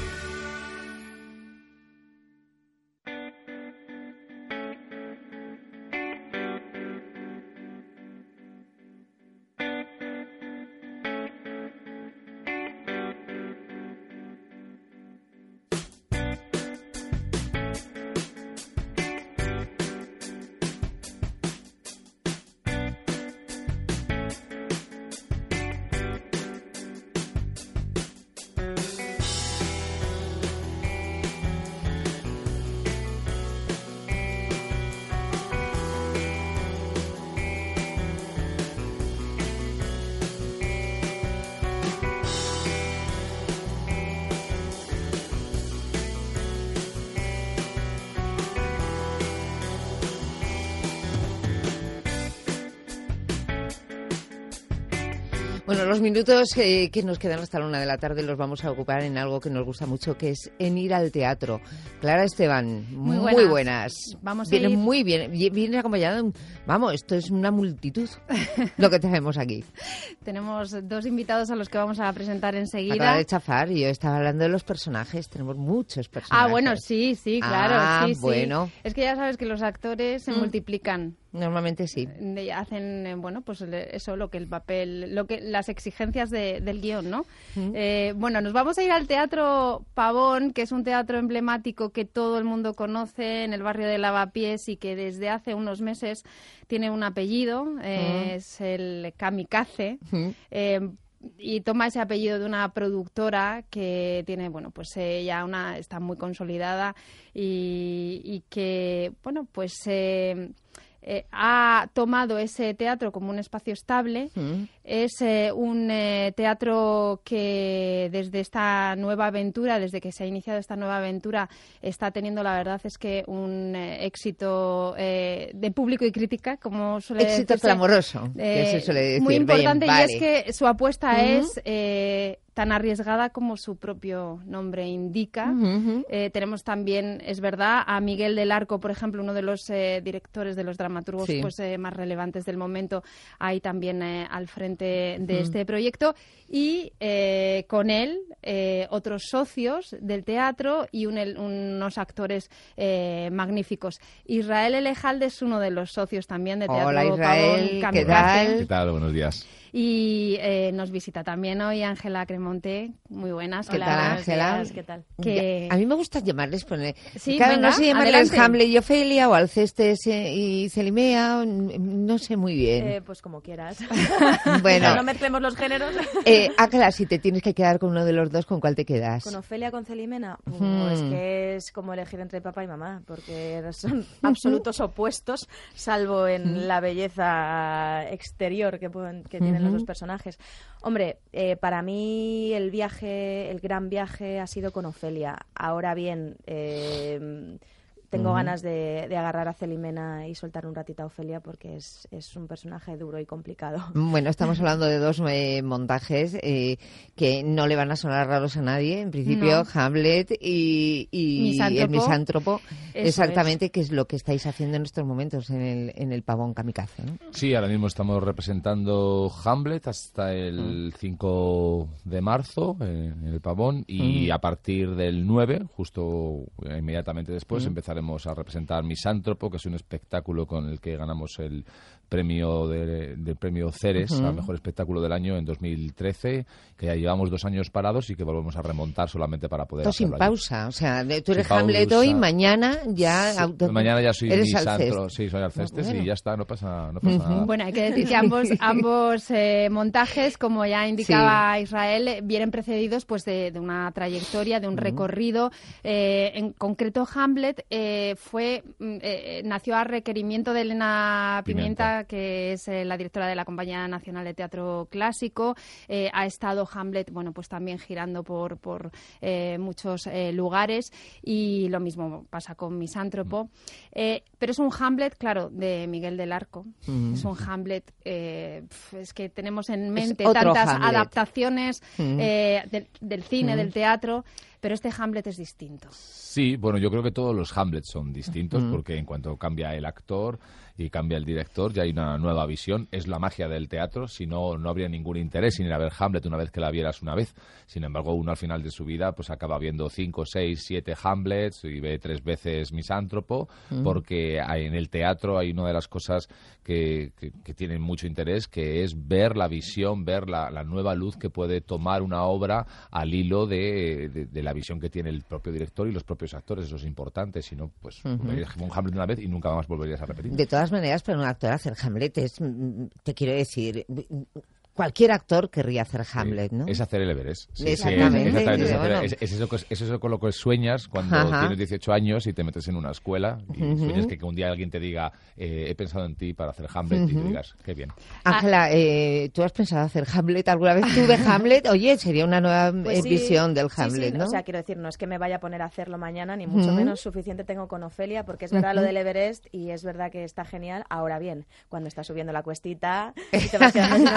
Bueno, los minutos que, que nos quedan hasta la una de la tarde los vamos a ocupar en algo que nos gusta mucho, que es en ir al teatro. Clara Esteban, muy buenas. Muy buenas. Vamos a viene ir... muy bien, viene acompañada de un... Vamos, esto es una multitud lo que tenemos aquí. Tenemos dos invitados a los que vamos a presentar enseguida. Acaba de chafar, y yo estaba hablando de los personajes, tenemos muchos personajes. Ah, bueno, sí, sí, claro. Ah, sí, bueno. Sí. Es que ya sabes que los actores se mm. multiplican. Normalmente sí. Hacen, bueno, pues eso, lo que el papel, lo que las exigencias de, del guión, ¿no? Mm. Eh, bueno, nos vamos a ir al Teatro Pavón, que es un teatro emblemático que todo el mundo conoce en el barrio de Lavapiés y que desde hace unos meses tiene un apellido, eh, mm. es el Kamikaze. Mm. Eh, y toma ese apellido de una productora que tiene, bueno, pues eh, ya una, está muy consolidada y, y que, bueno, pues eh, eh, ha tomado ese teatro como un espacio estable. Mm. Es eh, un eh, teatro que desde esta nueva aventura, desde que se ha iniciado esta nueva aventura, está teniendo, la verdad es que un eh, éxito eh, de público y crítica, como suele decirse. Éxito clamoroso, eh, que se suele decir. Muy importante. Bien, vale. Y es que su apuesta Uh-huh. es eh, tan arriesgada como su propio nombre indica. Uh-huh. Eh, tenemos también, es verdad, a Miguel del Arco, por ejemplo, uno de los eh, directores, de los dramaturgos sí. pues eh, más relevantes del momento, ahí también eh, al frente de uh-huh. este proyecto, y eh, con él eh, otros socios del teatro y un, el, unos actores eh, magníficos. Israel Elejalde es uno de los socios también de Teatro Hola, Israel, Pavón, ¿qué tal? ¿Qué tal? Buenos días. Y eh, nos visita también hoy Ángela Cremonte. Muy buenas. ¿Qué Hola, tal, Ángela? ¿Qué tal? Que... A mí me gusta llamarles, poner... Sí, claro, venga, no sé llamarles adelante. Hamlet y Ofelia o Alcestes y Celimea, no sé muy bien. Eh, pues como quieras. Bueno. No mezclemos los géneros. Eh, Ángela, si te tienes que quedar con uno de los dos, ¿con cuál te quedas? ¿Con Ofelia, con Celimena? Uh-huh. Uh, es que es como elegir entre papá y mamá, porque son absolutos opuestos, salvo en uh-huh. la belleza exterior que, pueden, que tienen uh-huh. los dos personajes. Hombre, eh, para mí el viaje, el gran viaje ha sido con Ofelia. Ahora bien, eh, tengo uh-huh. ganas de, de agarrar a Celimena y soltar un ratito a Ofelia porque es, es un personaje duro y complicado. Bueno, estamos hablando de dos eh, montajes eh, que no le van a sonar raros a nadie. En principio, no. Hamlet y, y Misántropo. el Misántropo. Eso exactamente, es. que es lo que estáis haciendo en estos momentos en el, en el Pavón Kamikaze, ¿no? Sí, ahora mismo estamos representando Hamlet hasta el mm. cinco de marzo eh, en el Pavón y mm. a partir del nueve, justo eh, inmediatamente después, mm. empezaremos a representar Misántropo, que es un espectáculo con el que ganamos el premio de, de premio Ceres uh-huh. al mejor espectáculo del año en dos mil trece, que ya llevamos dos años parados y que volvemos a remontar solamente para poder Todo sin hacerlo pausa, allí. O sea, tú eres sin Hamlet pausa. Hoy, mañana ya... Sí, auto... Mañana ya soy Misántropo, Alcestes. sí, soy Alcestes bueno. y ya está, no pasa, no pasa uh-huh. nada. Bueno, hay que decir que ambos, sí. ambos eh, montajes, como ya indicaba sí. Israel, eh, vienen precedidos pues de, de una trayectoria, de un uh-huh. recorrido. Eh, en concreto, Hamlet eh, fue eh, nació a requerimiento de Elena Pimienta, Pimienta. que es eh, la directora de la Compañía Nacional de Teatro Clásico. Eh, ha estado Hamlet, bueno, pues también girando por, por eh, muchos eh, lugares, y lo mismo pasa con Misántropo. Eh, pero es un Hamlet, claro, de Miguel del Arco. Mm. Es un Hamlet, eh, es que tenemos en mente tantas Hamlet. adaptaciones mm. eh, del, del cine, mm. del teatro, pero este Hamlet es distinto. Sí, bueno, yo creo que todos los Hamlets son distintos mm. porque en cuanto cambia el actor y cambia el director, ya hay una nueva visión. Es la magia del teatro, si no, no habría ningún interés en ir a ver Hamlet una vez que la vieras una vez. Sin embargo, uno al final de su vida pues acaba viendo cinco, seis, siete Hamlets y ve tres veces Misántropo, mm. porque hay, en el teatro hay una de las cosas que, que, que tienen mucho interés, que es ver la visión, ver la, la nueva luz que puede tomar una obra al hilo de, de, de la visión que tiene el propio director y los propios actores. Eso es importante, si no, pues uh-huh. verías un Hamlet una vez y nunca más volverías a repetir. De todas maneras, para un actor hacer Hamlet es, te quiero decir, cualquier actor querría hacer Hamlet, ¿no? Es hacer el Everest. Sí, exactamente. Sí, exactamente. Sí, es, bueno. es, es, eso, es eso con lo que sueñas cuando Ajá. tienes dieciocho años y te metes en una escuela y uh-huh. sueñas que, que un día alguien te diga eh, he pensado en ti para hacer Hamlet uh-huh. y tú digas, qué bien. Ángela, eh, ¿tú has pensado hacer Hamlet? ¿Alguna vez tuve Hamlet? Oye, sería una nueva pues eh, sí, visión del sí, Hamlet, sí, ¿no? O sea, quiero decir, no es que me vaya a poner a hacerlo mañana, ni mucho uh-huh. menos. Suficiente tengo con Ofelia, porque es verdad uh-huh. lo del Everest y es verdad que está genial. Ahora bien, cuando estás subiendo la cuestita y te vas quedando sin oxígeno,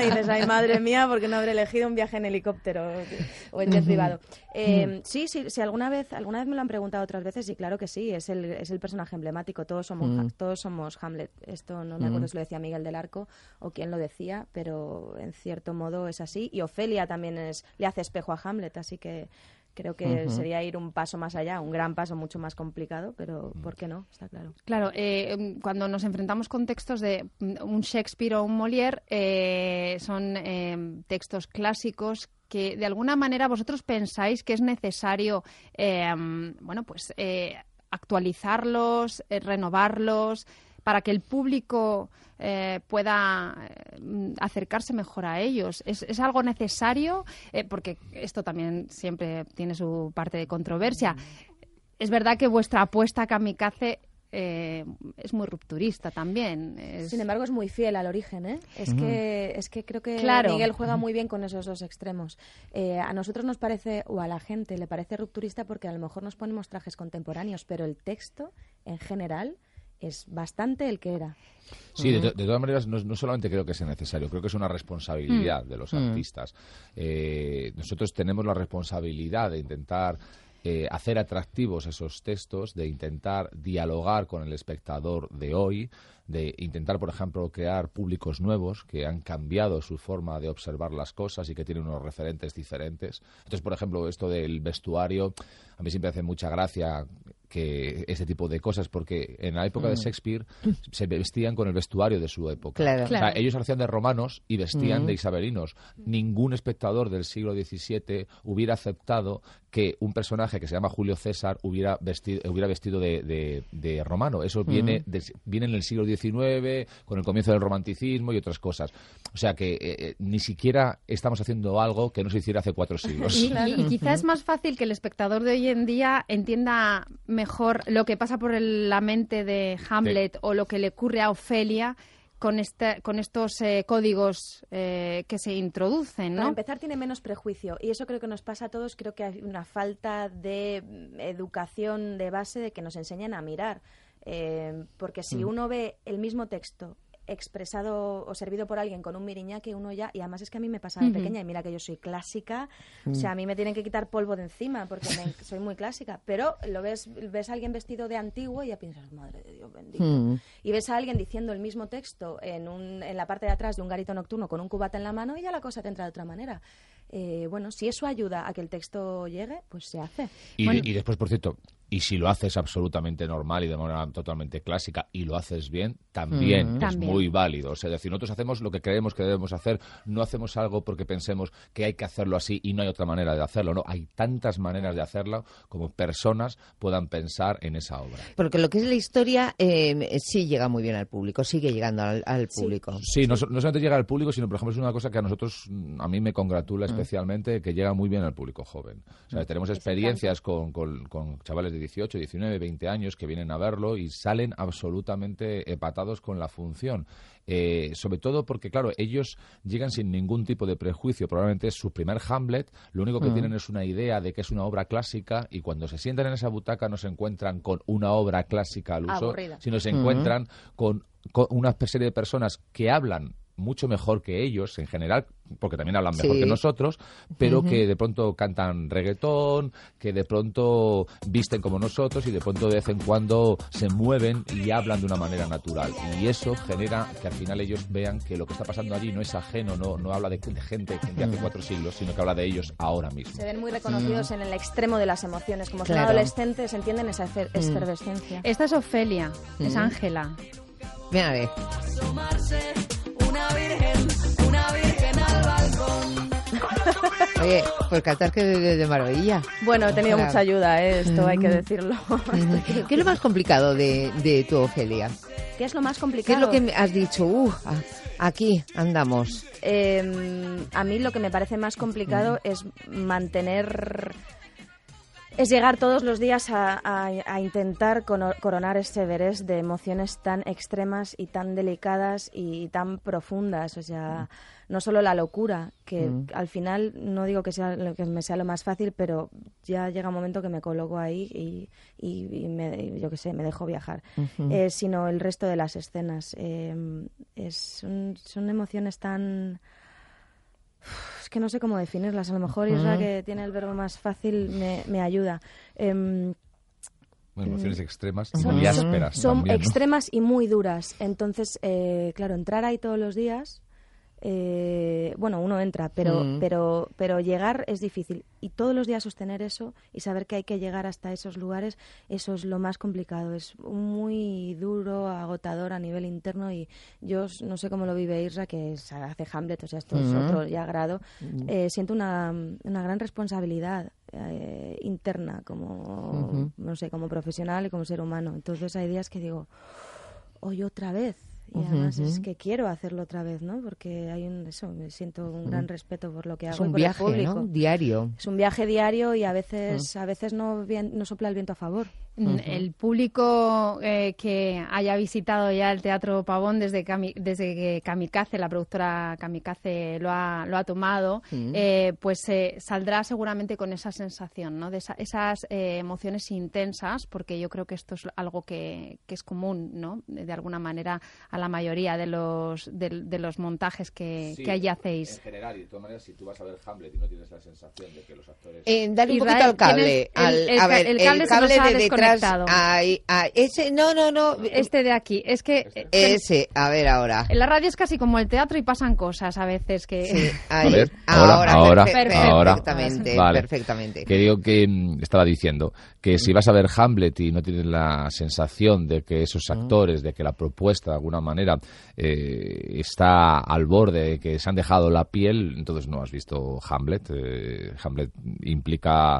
dices, ay, madre mía, porque no habré elegido un viaje en helicóptero o en jet privado. Eh, sí, sí, sí, alguna vez, alguna vez me lo han preguntado otras veces y claro que sí, es el, es el personaje emblemático. Todos somos, Mm. todos somos Hamlet. Esto no me Mm. acuerdo si lo decía Miguel del Arco o quién lo decía, pero en cierto modo es así. Y Ofelia también es, le hace espejo a Hamlet, así que creo que Ujú. sería ir un paso más allá, un gran paso mucho más complicado, pero ¿por qué no? Está claro. Claro, eh, cuando nos enfrentamos con textos de un Shakespeare o un Molière, eh, son eh, textos clásicos que de alguna manera vosotros pensáis que es necesario, eh, bueno, pues eh, actualizarlos, eh, renovarlos, para que el público eh, pueda eh, acercarse mejor a ellos. ¿Es, es algo necesario? Eh, porque esto también siempre tiene su parte de controversia. Es verdad que vuestra apuesta kamikaze eh, es muy rupturista también. Es... Sin embargo, es muy fiel al origen, ¿eh? Es Ujú. que es que creo que Claro. Miguel juega muy bien con esos dos extremos. Eh, a nosotros nos parece, o a la gente le parece rupturista porque a lo mejor nos ponemos trajes contemporáneos, pero el texto, en general, es bastante el que era. Sí, de, to- de todas maneras, no, no solamente creo que sea necesario, creo que es una responsabilidad Mm. de los Mm. artistas. Eh, nosotros tenemos la responsabilidad de intentar eh, hacer atractivos esos textos, de intentar dialogar con el espectador de hoy, de intentar, por ejemplo, crear públicos nuevos que han cambiado su forma de observar las cosas y que tienen unos referentes diferentes. Entonces, por ejemplo, esto del vestuario, a mí siempre hace mucha gracia que este tipo de cosas, porque en la época de Mm. Shakespeare se vestían con el vestuario de su época. Claro. O sea, Claro. ellos hacían de romanos y vestían Mm. de isabelinos. Ningún espectador del siglo diecisiete hubiera aceptado que un personaje que se llama Julio César hubiera vestido, hubiera vestido de, de- de romano. Eso viene, Mm. del- viene en el siglo diecinueve, con el comienzo del romanticismo y otras cosas. O sea que eh, eh, ni siquiera estamos haciendo algo que no se hiciera hace cuatro siglos. Y, y- y quizás es más fácil que el espectador de hoy en día entienda mejor lo que pasa por el- la mente de Hamlet o lo que le ocurre a Ofelia con, este, con estos eh, códigos eh, que se introducen, Para ¿no? empezar, tiene menos prejuicio y eso creo que nos pasa a todos. Creo que hay una falta de mm, educación de base de que nos enseñan a mirar. Eh, porque si Mm. uno ve el mismo texto expresado o servido por alguien con un miriñaque, uno ya... Y además es que a mí me pasa de Ujú. pequeña y mira que yo soy clásica. Mm. O sea, a mí me tienen que quitar polvo de encima porque me- soy muy clásica. Pero lo ves, ves a alguien vestido de antiguo y ya piensas, madre de Dios bendito. Mm. Y ves a alguien diciendo el mismo texto en, un, en la parte de atrás de un garito nocturno con un cubata en la mano y ya la cosa te entra de otra manera. Eh, bueno, si eso ayuda a que el texto llegue, pues se hace. Y, Bueno, y después, por cierto, y si lo haces absolutamente normal y de manera totalmente clásica y lo haces bien, también Mm. es También. muy válido. O sea, es decir, nosotros hacemos lo que creemos que debemos hacer, no hacemos algo porque pensemos que hay que hacerlo así y no hay otra manera de hacerlo. No, hay tantas maneras de hacerlo como personas puedan pensar en esa obra. Porque lo que es la historia eh, sí llega muy bien al público, sigue llegando al, al público. Sí, no, so- no solamente llega al público, sino, por ejemplo, es una cosa que a nosotros, mm, a mí me congratula especialmente, que llega muy bien al público joven. O sea, tenemos experiencias con, con- con chavales de dieciocho, diecinueve, veinte años que vienen a verlo y salen absolutamente empatados con la función. Eh, sobre todo porque, claro, ellos llegan sin ningún tipo de prejuicio. Probablemente es su primer Hamlet, lo único que Mm. tienen es una idea de que es una obra clásica y cuando se sientan en esa butaca no se encuentran con una obra clásica al uso, Aburrida. sino se Mm. encuentran con, con una serie de personas que hablan mucho mejor que ellos en general, porque también hablan mejor Sí. que nosotros, pero Ujú. que de pronto cantan reggaetón, que de pronto visten como nosotros y de pronto de vez en cuando se mueven y hablan de una manera natural. Y eso genera que al final ellos vean que lo que está pasando allí no es ajeno, no, no habla de, de gente de hace cuatro siglos, sino que habla de ellos ahora mismo. se ven muy reconocidos en el extremo de las emociones. Como son Claro. adolescentes, entienden esa efer- Mm. efervescencia. Esta es Ofelia, es Mm. Ángela. Mira, a ver. Una virgen, una virgen al balcón. Oye, pues cantas que de, de, de maravilla. Bueno, he tenido Ángela. mucha ayuda, ¿eh? Esto hay que Mm. decirlo. ¿Qué es lo más complicado de, de tu Ofelia? ¿Qué es lo más ¿Qué complicado? es lo que me has dicho? Uh, a- aquí andamos. Eh, a mí lo que me parece más complicado es mantener... Es llegar todos los días a, a- a intentar cono- coronar ese Everest de emociones tan extremas y tan delicadas y tan profundas. O sea, no solo la locura, que Mm. al final no digo que sea lo que me sea lo más fácil, pero ya llega un momento que me coloco ahí y, y- y me, y yo qué sé, me dejo viajar. Ujú. Eh, sino el resto de las escenas. Eh, es, son, son emociones tan Es que no sé cómo definirlas. A lo mejor Isra, uh-huh. que tiene el verbo más fácil, me, me ayuda. Eh, Bueno, emociones extremas y son, muy ásperas. Son también, ¿no? extremas y muy duras. Entonces, eh, claro, entrar ahí todos los días, eh, bueno, uno entra, pero, mm. pero, pero llegar es difícil. Y todos los días sostener eso y saber que hay que llegar hasta esos lugares, eso es lo más complicado. Es muy duro, agotador a nivel interno y yo no sé cómo lo vive Isra, que es, hace Hamlet, o sea, esto mm. es otro ya grado. Mm. Eh, siento una, una gran responsabilidad. Eh, interna como uh-huh. no sé, como profesional y como ser humano. Entonces hay días que digo, hoy otra vez, y además uh-huh. es que quiero hacerlo otra vez, ¿no? Porque hay un eso, me siento un gran respeto por lo que hago. Es un y por viaje, el público. ¿no? Diario. Es un viaje diario y a veces uh-huh. a veces no, bien, no sopla el viento a favor. Uh-huh. El público eh, que haya visitado ya el Teatro Pavón desde, Kami, desde que Kamikaze, la productora Kamikaze, lo ha, lo ha tomado, uh-huh. eh, pues eh, saldrá seguramente con esa sensación, ¿no? De esa, esas eh, emociones intensas, porque yo creo que esto es algo que, que es común, ¿no? De, de alguna manera a la mayoría de los de, de los montajes que, sí, que allí hacéis. En general, y de todas maneras, si tú vas a ver Hamlet y no tienes la sensación de que los actores... Eh, dale un poquito al cable. Al, el, el, a ver, el cable, el cable se nos de ha detrás. Ay, ay, ese, no, no, no. Este de aquí. Es que... Ese, a ver ahora. En la radio es casi como el teatro y pasan cosas a veces que... Sí, ahí. A ver, ahora, ahora, ahora, perfecto, ahora. Perfectamente, vale. perfectamente. Que digo que mm, estaba diciendo que si vas a ver Hamlet y no tienes la sensación de que esos actores, de que la propuesta de alguna manera eh, está al borde, de que se han dejado la piel, entonces no has visto Hamlet. Eh, Hamlet implica...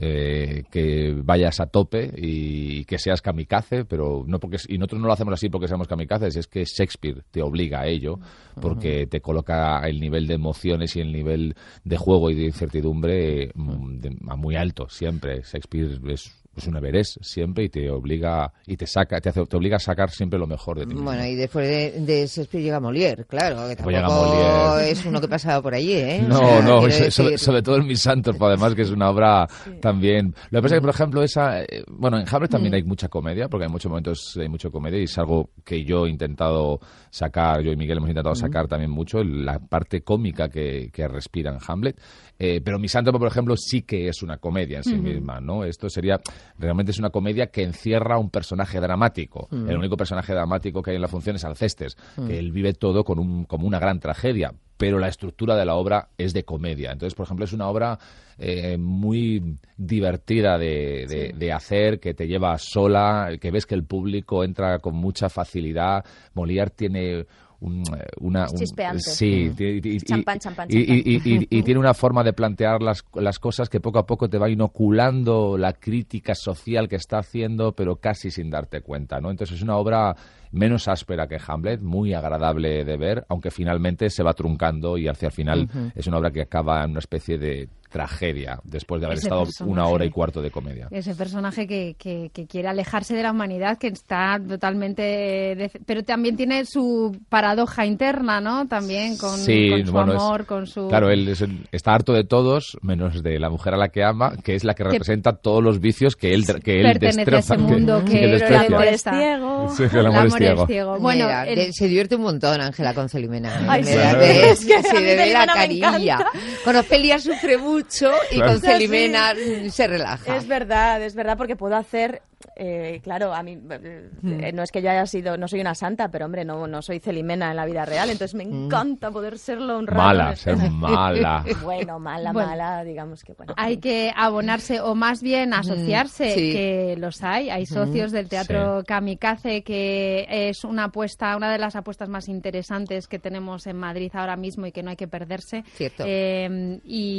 Eh, que vayas a tope y que seas kamikaze, pero no porque y nosotros no lo hacemos así porque seamos kamikazes, es que Shakespeare te obliga a ello, porque uh-huh. te coloca el nivel de emociones y el nivel de juego y de incertidumbre uh-huh. de, a muy alto siempre. Shakespeare es es un Everest siempre y te obliga y te saca te, hace, te obliga a sacar siempre lo mejor de ti mismo. Bueno, y después de, de Shakespeare llega Molière, claro, que tampoco Molière. Es uno que pasaba por allí, ¿eh? No, o sea, no, decir... sobre, sobre todo el Misanthrope, además, que es una obra sí. también... Lo que pasa es que, por ejemplo, esa... Eh, bueno, en Hamlet también mm. hay mucha comedia, porque hay muchos momentos hay mucha comedia y es algo que yo he intentado sacar, yo y Miguel hemos intentado mm. sacar también mucho, la parte cómica que, que respira en Hamlet. Eh, pero Misanthrope, por ejemplo, sí que es una comedia en sí uh-huh. misma, ¿no? Esto sería... Realmente es una comedia que encierra un personaje dramático. Uh-huh. El único personaje dramático que hay en la función es Alcestes, uh-huh. que él vive todo con un, como una gran tragedia, pero la estructura de la obra es de comedia. Entonces, por ejemplo, es una obra eh, muy divertida de, de, sí. de hacer, que te lleva sola, que ves que el público entra con mucha facilidad. Molière tiene... Un, una, un, sí, mm. y, y, champán, champán, y, champán. Y, y, y, y tiene una forma de plantear las, las cosas que poco a poco te va inoculando la crítica social que está haciendo, pero casi sin darte cuenta, ¿no? Entonces es una obra menos áspera que Hamlet, muy agradable de ver, aunque finalmente se va truncando y hacia el final uh-huh. es una obra que acaba en una especie de tragedia después de haber ese estado personaje, una hora y cuarto de comedia. Ese personaje que, que, que quiere alejarse de la humanidad, que está totalmente... De, pero también tiene su paradoja interna, ¿no? También con, sí, con su bueno, amor, es, con su... Claro, él es el, está harto de todos, menos de la mujer a la que ama, que es la que representa que, todos los vicios que él, que él destroza. A ese mundo que, que, que el amor es ciego. Sí, que el amor, es, ciego. es ciego. Bueno, Mira, el... se divierte un montón Ángela con Celimena. Ay, sí, es que se le ve la carilla. Con Ofelia sufre mucho y claro. con Celimena sí. se relaja. Es verdad, es verdad, porque puedo hacer... Eh, claro, a mí eh, mm. no es que yo haya sido, no soy una santa, pero hombre, no, no soy Celimena en la vida real, entonces me encanta mm. poder serlo un rato. Mala, ser mala. Bueno, mala, bueno, mala, digamos que bueno. Hay que abonarse o más bien asociarse, mm. sí. que los hay. Hay socios mm. del Teatro sí. Kamikaze, que es una apuesta, una de las apuestas más interesantes que tenemos en Madrid ahora mismo y que no hay que perderse. Cierto. Eh,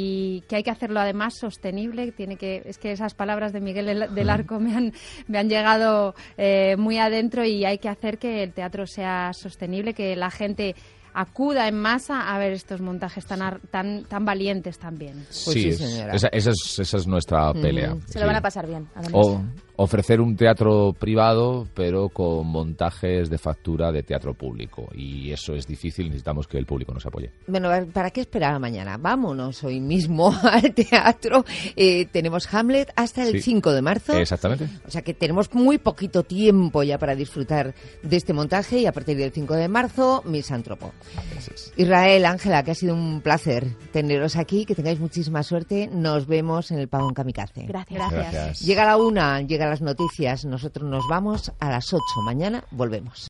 y que hay que hacerlo además sostenible. Tiene que, es que esas palabras de Miguel del Arco me han me han llegado eh, muy adentro y hay que hacer que el teatro sea sostenible, que la gente acuda en masa a ver estos montajes tan tan tan valientes también. Pues sí, sí señora. Esa, esa, es, esa es nuestra pelea. Mm. Se sí. lo van a pasar bien, además. O, ofrecer un teatro privado, pero con montajes de factura de teatro público. Y eso es difícil, necesitamos que el público nos apoye. Bueno, ¿para qué esperar a mañana? Vámonos hoy mismo al teatro. Eh, tenemos Hamlet hasta el Sí. cinco de marzo. Exactamente. O sea que tenemos muy poquito tiempo ya para disfrutar de este montaje y a partir del cinco de marzo, Misántropo. Israel, Ángela, que ha sido un placer teneros aquí, que tengáis muchísima suerte. Nos vemos en el Pavón Kamikaze. Gracias. Gracias. Llega la una, llega las noticias. Nosotros nos vamos a las ocho. Mañana volvemos.